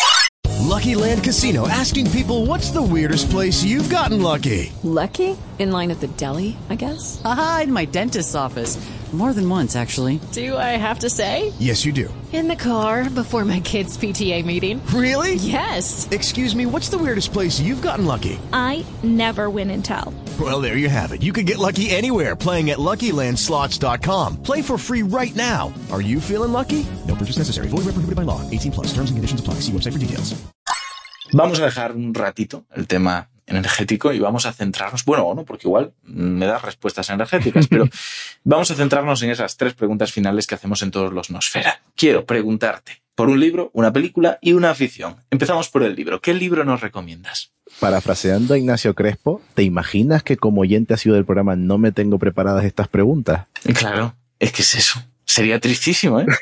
Speaker 11: Lucky Land Casino, asking people, what's the weirdest place you've gotten lucky?
Speaker 6: Lucky? In line at the deli, I guess?
Speaker 12: Aha, in my dentist's office. More than once, actually.
Speaker 8: Do I have to say?
Speaker 11: Yes, you do.
Speaker 8: In the car before my kids' P T A meeting.
Speaker 11: Really?
Speaker 8: Yes.
Speaker 11: Excuse me, what's the weirdest place you've gotten lucky?
Speaker 13: I never win and tell.
Speaker 11: Well, there you have it. You can get lucky anywhere, playing at Lucky Land Slots dot com. Play for free right now. Are you feeling lucky? No purchase necessary. Void where prohibited by law. eighteen plus. Terms and conditions apply. See website for details.
Speaker 4: Vamos a dejar un ratito el tema energético y vamos a centrarnos, bueno o no, porque igual me das respuestas energéticas, pero vamos a centrarnos en esas tres preguntas finales que hacemos en todos los Nosfera. Quiero preguntarte por un libro, una película y una afición. Empezamos por el libro. ¿Qué libro nos recomiendas?
Speaker 5: Parafraseando a Ignacio Crespo, ¿te imaginas que como oyente ha sido del programa no me tengo preparadas estas preguntas?
Speaker 4: Claro, es que es eso. Sería tristísimo, ¿eh?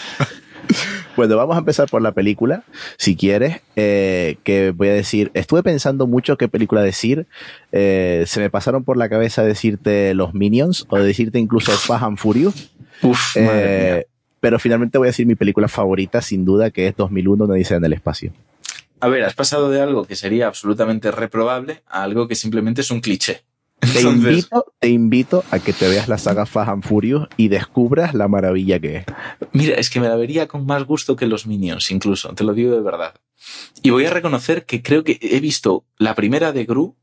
Speaker 5: Bueno, vamos a empezar por la película, si quieres, eh, que voy a decir, estuve pensando mucho qué película decir, eh, se me pasaron por la cabeza decirte Los Minions o decirte incluso Fast and Furious,
Speaker 4: Uf,
Speaker 5: eh,
Speaker 4: madre mía.
Speaker 5: Pero finalmente voy a decir mi película favorita, sin duda, que es dos mil uno, Una odisea en el espacio.
Speaker 4: A ver, has pasado de algo que sería absolutamente reprobable a algo que simplemente es un cliché.
Speaker 5: Te,
Speaker 4: Entonces...
Speaker 5: invito, te invito a que te veas la saga Fast and Furious y descubras la maravilla que es.
Speaker 4: Mira, es que me la vería con más gusto que Los Minions, incluso, te lo digo de verdad. Y voy a reconocer que creo que he visto la primera de Gru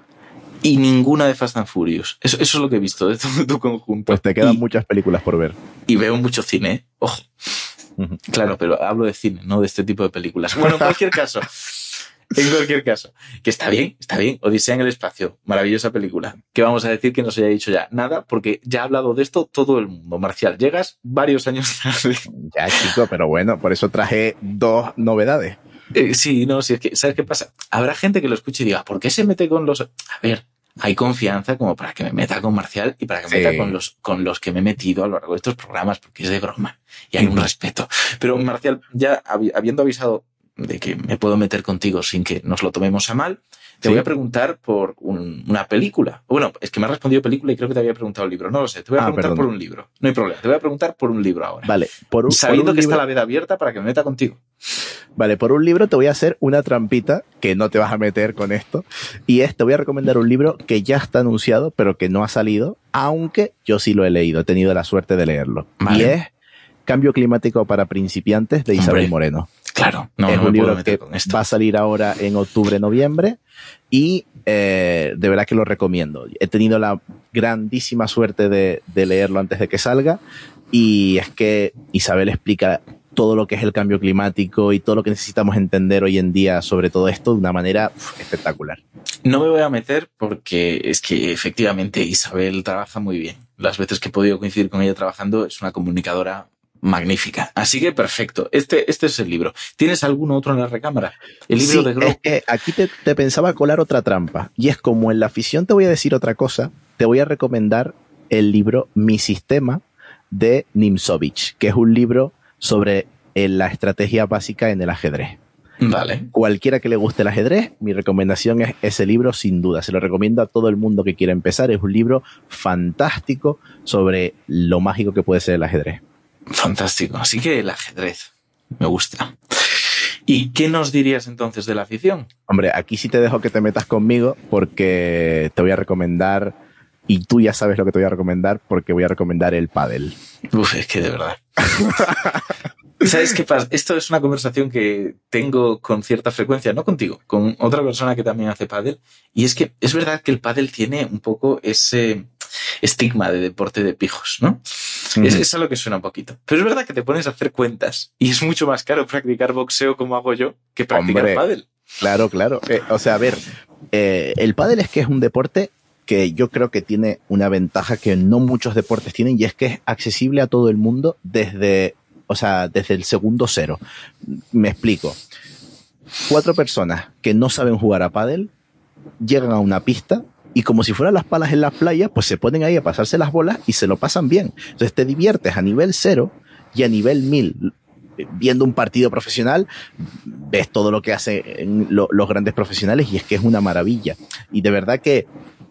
Speaker 4: y ninguna de Fast and Furious. Eso, eso es lo que he visto de todo tu conjunto.
Speaker 5: Pues te quedan
Speaker 4: y,
Speaker 5: muchas películas por ver.
Speaker 4: Y veo mucho cine, ¿eh? Ojo. Uh-huh. Claro, pero hablo de cine, no de este tipo de películas. Bueno, en cualquier caso... En cualquier caso, que está bien, está bien. Odisea en el espacio, maravillosa película. ¿Qué vamos a decir que no se haya dicho ya? Nada, porque ya ha hablado de esto todo el mundo. Marcial, llegas varios añños tarde.
Speaker 5: Ya, chico, pero bueno, por eso traje dos novedades.
Speaker 4: Eh, sí, no, si es que, ¿sabes qué pasa? Habrá gente que lo escuche y diga, ¿por qué se mete con los...? A ver, hay confianza como para que me meta con Marcial y para que me sí. meta con los, con los que me he metido a lo largo de estos programas, porque es de broma. Y hay un respeto. Pero Marcial, ya habiendo avisado de que me puedo meter contigo sin que nos lo tomemos a mal, te ¿Sí? voy a preguntar por un, una película. Bueno, es que me has respondido película y creo que te había preguntado el libro. No lo sé, te voy a ah, preguntar perdón. por un libro. No hay problema, te voy a preguntar por un libro ahora.
Speaker 5: Vale, por un,
Speaker 4: sabiendo
Speaker 5: por un
Speaker 4: que
Speaker 5: libro...
Speaker 4: está la veda abierta para que me meta contigo.
Speaker 5: Vale, por un libro te voy a hacer una trampita que no te vas a meter con esto. Y es, te voy a recomendar un libro que ya está anunciado, pero que no ha salido, aunque yo sí lo he leído, he tenido la suerte de leerlo. Vale. Y es Cambio climático para principiantes, de Isabel Hombre. Moreno.
Speaker 4: Claro, no,
Speaker 5: es
Speaker 4: no
Speaker 5: un
Speaker 4: me
Speaker 5: libro que va a salir ahora en octubre, noviembre y eh, de verdad que lo recomiendo. He tenido la grandísima suerte de, de leerlo antes de que salga y es que Isabel explica todo lo que es el cambio climático y todo lo que necesitamos entender hoy en día sobre todo esto de una manera uf, espectacular.
Speaker 4: No me voy a meter porque es que efectivamente Isabel trabaja muy bien. Las veces que he podido coincidir con ella trabajando es una comunicadora magnífica. Así que perfecto. Este, este es el libro. ¿Tienes alguno otro en la recámara? El libro
Speaker 5: sí,
Speaker 4: de Gru.
Speaker 5: Es que aquí te, te pensaba colar otra trampa. Y es como en la afición te voy a decir otra cosa, te voy a recomendar el libro Mi Sistema, de Nimzovich, que es un libro sobre eh, la estrategia básica en el ajedrez.
Speaker 4: Vale.
Speaker 5: Cualquiera que le guste el ajedrez, mi recomendación es ese libro sin duda. Se lo recomiendo a todo el mundo que quiera empezar. Es un libro fantástico sobre lo mágico que puede ser el ajedrez.
Speaker 4: Fantástico. Así que el ajedrez me gusta. ¿Y qué nos dirías entonces de la afición?
Speaker 5: Hombre, aquí sí te dejo que te metas conmigo porque te voy a recomendar, y tú ya sabes lo que te voy a recomendar, porque voy a recomendar el pádel.
Speaker 4: Uf, es que de verdad. ¿Sabes qué pasa? Esto es una conversación que tengo con cierta frecuencia, no contigo, con otra persona que también hace pádel, y es que es verdad que el pádel tiene un poco ese estigma de deporte de pijos, ¿no? Uh-huh. Es, es a lo que suena un poquito. Pero es verdad que te pones a hacer cuentas y es mucho más caro practicar boxeo como hago yo que practicar Hombre, pádel.
Speaker 5: Claro, claro. Eh, o sea, a ver, eh, el pádel es que es un deporte que yo creo que tiene una ventaja que no muchos deportes tienen, y es que es accesible a todo el mundo desde... O sea, desde el segundo cero. Me explico. Cuatro personas que no saben jugar a pádel llegan a una pista y como si fueran las palas en la playa, pues se ponen ahí a pasarse las bolas y se lo pasan bien. Entonces te diviertes a nivel cero y a nivel mil. Viendo un partido profesional, ves todo lo que hacen lo, los grandes profesionales y es que es una maravilla. Y de verdad que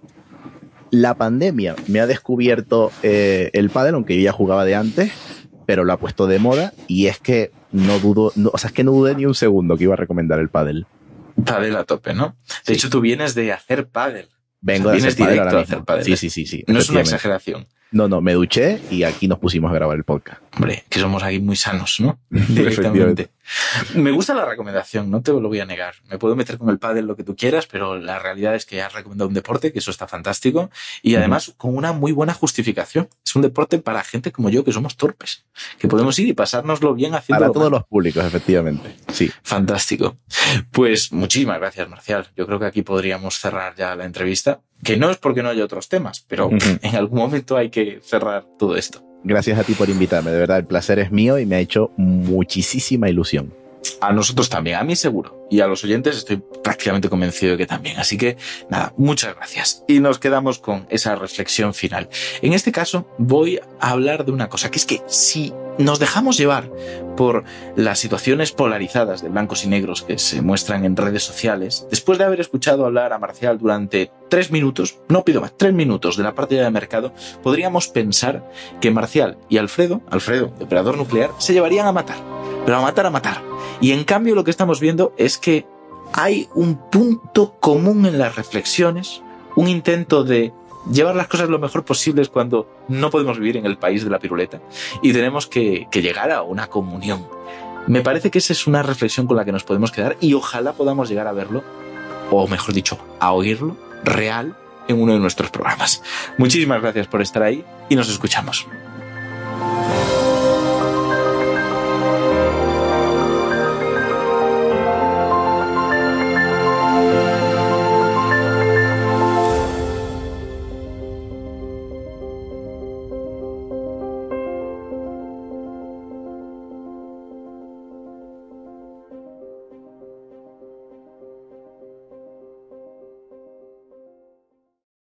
Speaker 5: la pandemia me ha descubierto eh, el pádel, aunque yo ya jugaba de antes, pero lo ha puesto de moda y es que no dudo, no, o sea, es que no dudé ni un segundo que iba a recomendar el pádel.
Speaker 4: Pádel a tope, ¿no? De sí. hecho, tú vienes de hacer pádel.
Speaker 5: Vengo
Speaker 4: o sea,
Speaker 5: de hacer pádel ahora mismo.
Speaker 4: Hacer pádel.
Speaker 5: Sí, sí, sí, sí.
Speaker 4: No es una exageración.
Speaker 5: No, no, me duché y aquí nos pusimos a grabar el podcast.
Speaker 4: Hombre, que somos aquí muy sanos, ¿no? Directamente. Me gusta la recomendación, no te lo voy a negar. Me puedo meter con el pádel lo que tú quieras, pero la realidad es que has recomendado un deporte, que eso está fantástico, y además uh-huh. con una muy buena justificación. Es un deporte para gente como yo, que somos torpes, que podemos ir y pasárnoslo bien haciendo.
Speaker 5: Para todos mal. Los públicos, efectivamente. Sí.
Speaker 4: Fantástico. Pues muchísimas gracias, Marcial. Yo creo que aquí podríamos cerrar ya la entrevista, que no es porque no haya otros temas, pero uh-huh. en algún momento hay que cerrar todo esto.
Speaker 5: Gracias a ti por invitarme, de verdad el placer es mío y me ha hecho muchísima ilusión.
Speaker 4: A nosotros también, a mí seguro, y a los oyentes estoy prácticamente convencido de que también. Así que nada, muchas gracias. Y nos quedamos con esa reflexión final. En este caso voy a hablar de una cosa, que es que si nos dejamos llevar por las situaciones polarizadas de blancos y negros que se muestran en redes sociales, después de haber escuchado hablar a Marcial durante tres minutos, no pido más, tres minutos de la partida de mercado, podríamos pensar que Marcial y Alfredo, Alfredo, de Operador Nuclear, se llevarían a matar, pero a matar a matar. Y en cambio lo que estamos viendo es que hay un punto común en las reflexiones, un intento de llevar las cosas lo mejor posibles cuando no podemos vivir en el país de la piruleta y tenemos que, que llegar a una comunión. Me parece que esa es una reflexión con la que nos podemos quedar y ojalá podamos llegar a verlo, o mejor dicho, a oírlo real en uno de nuestros programas. Muchísimas gracias por estar ahí y nos escuchamos.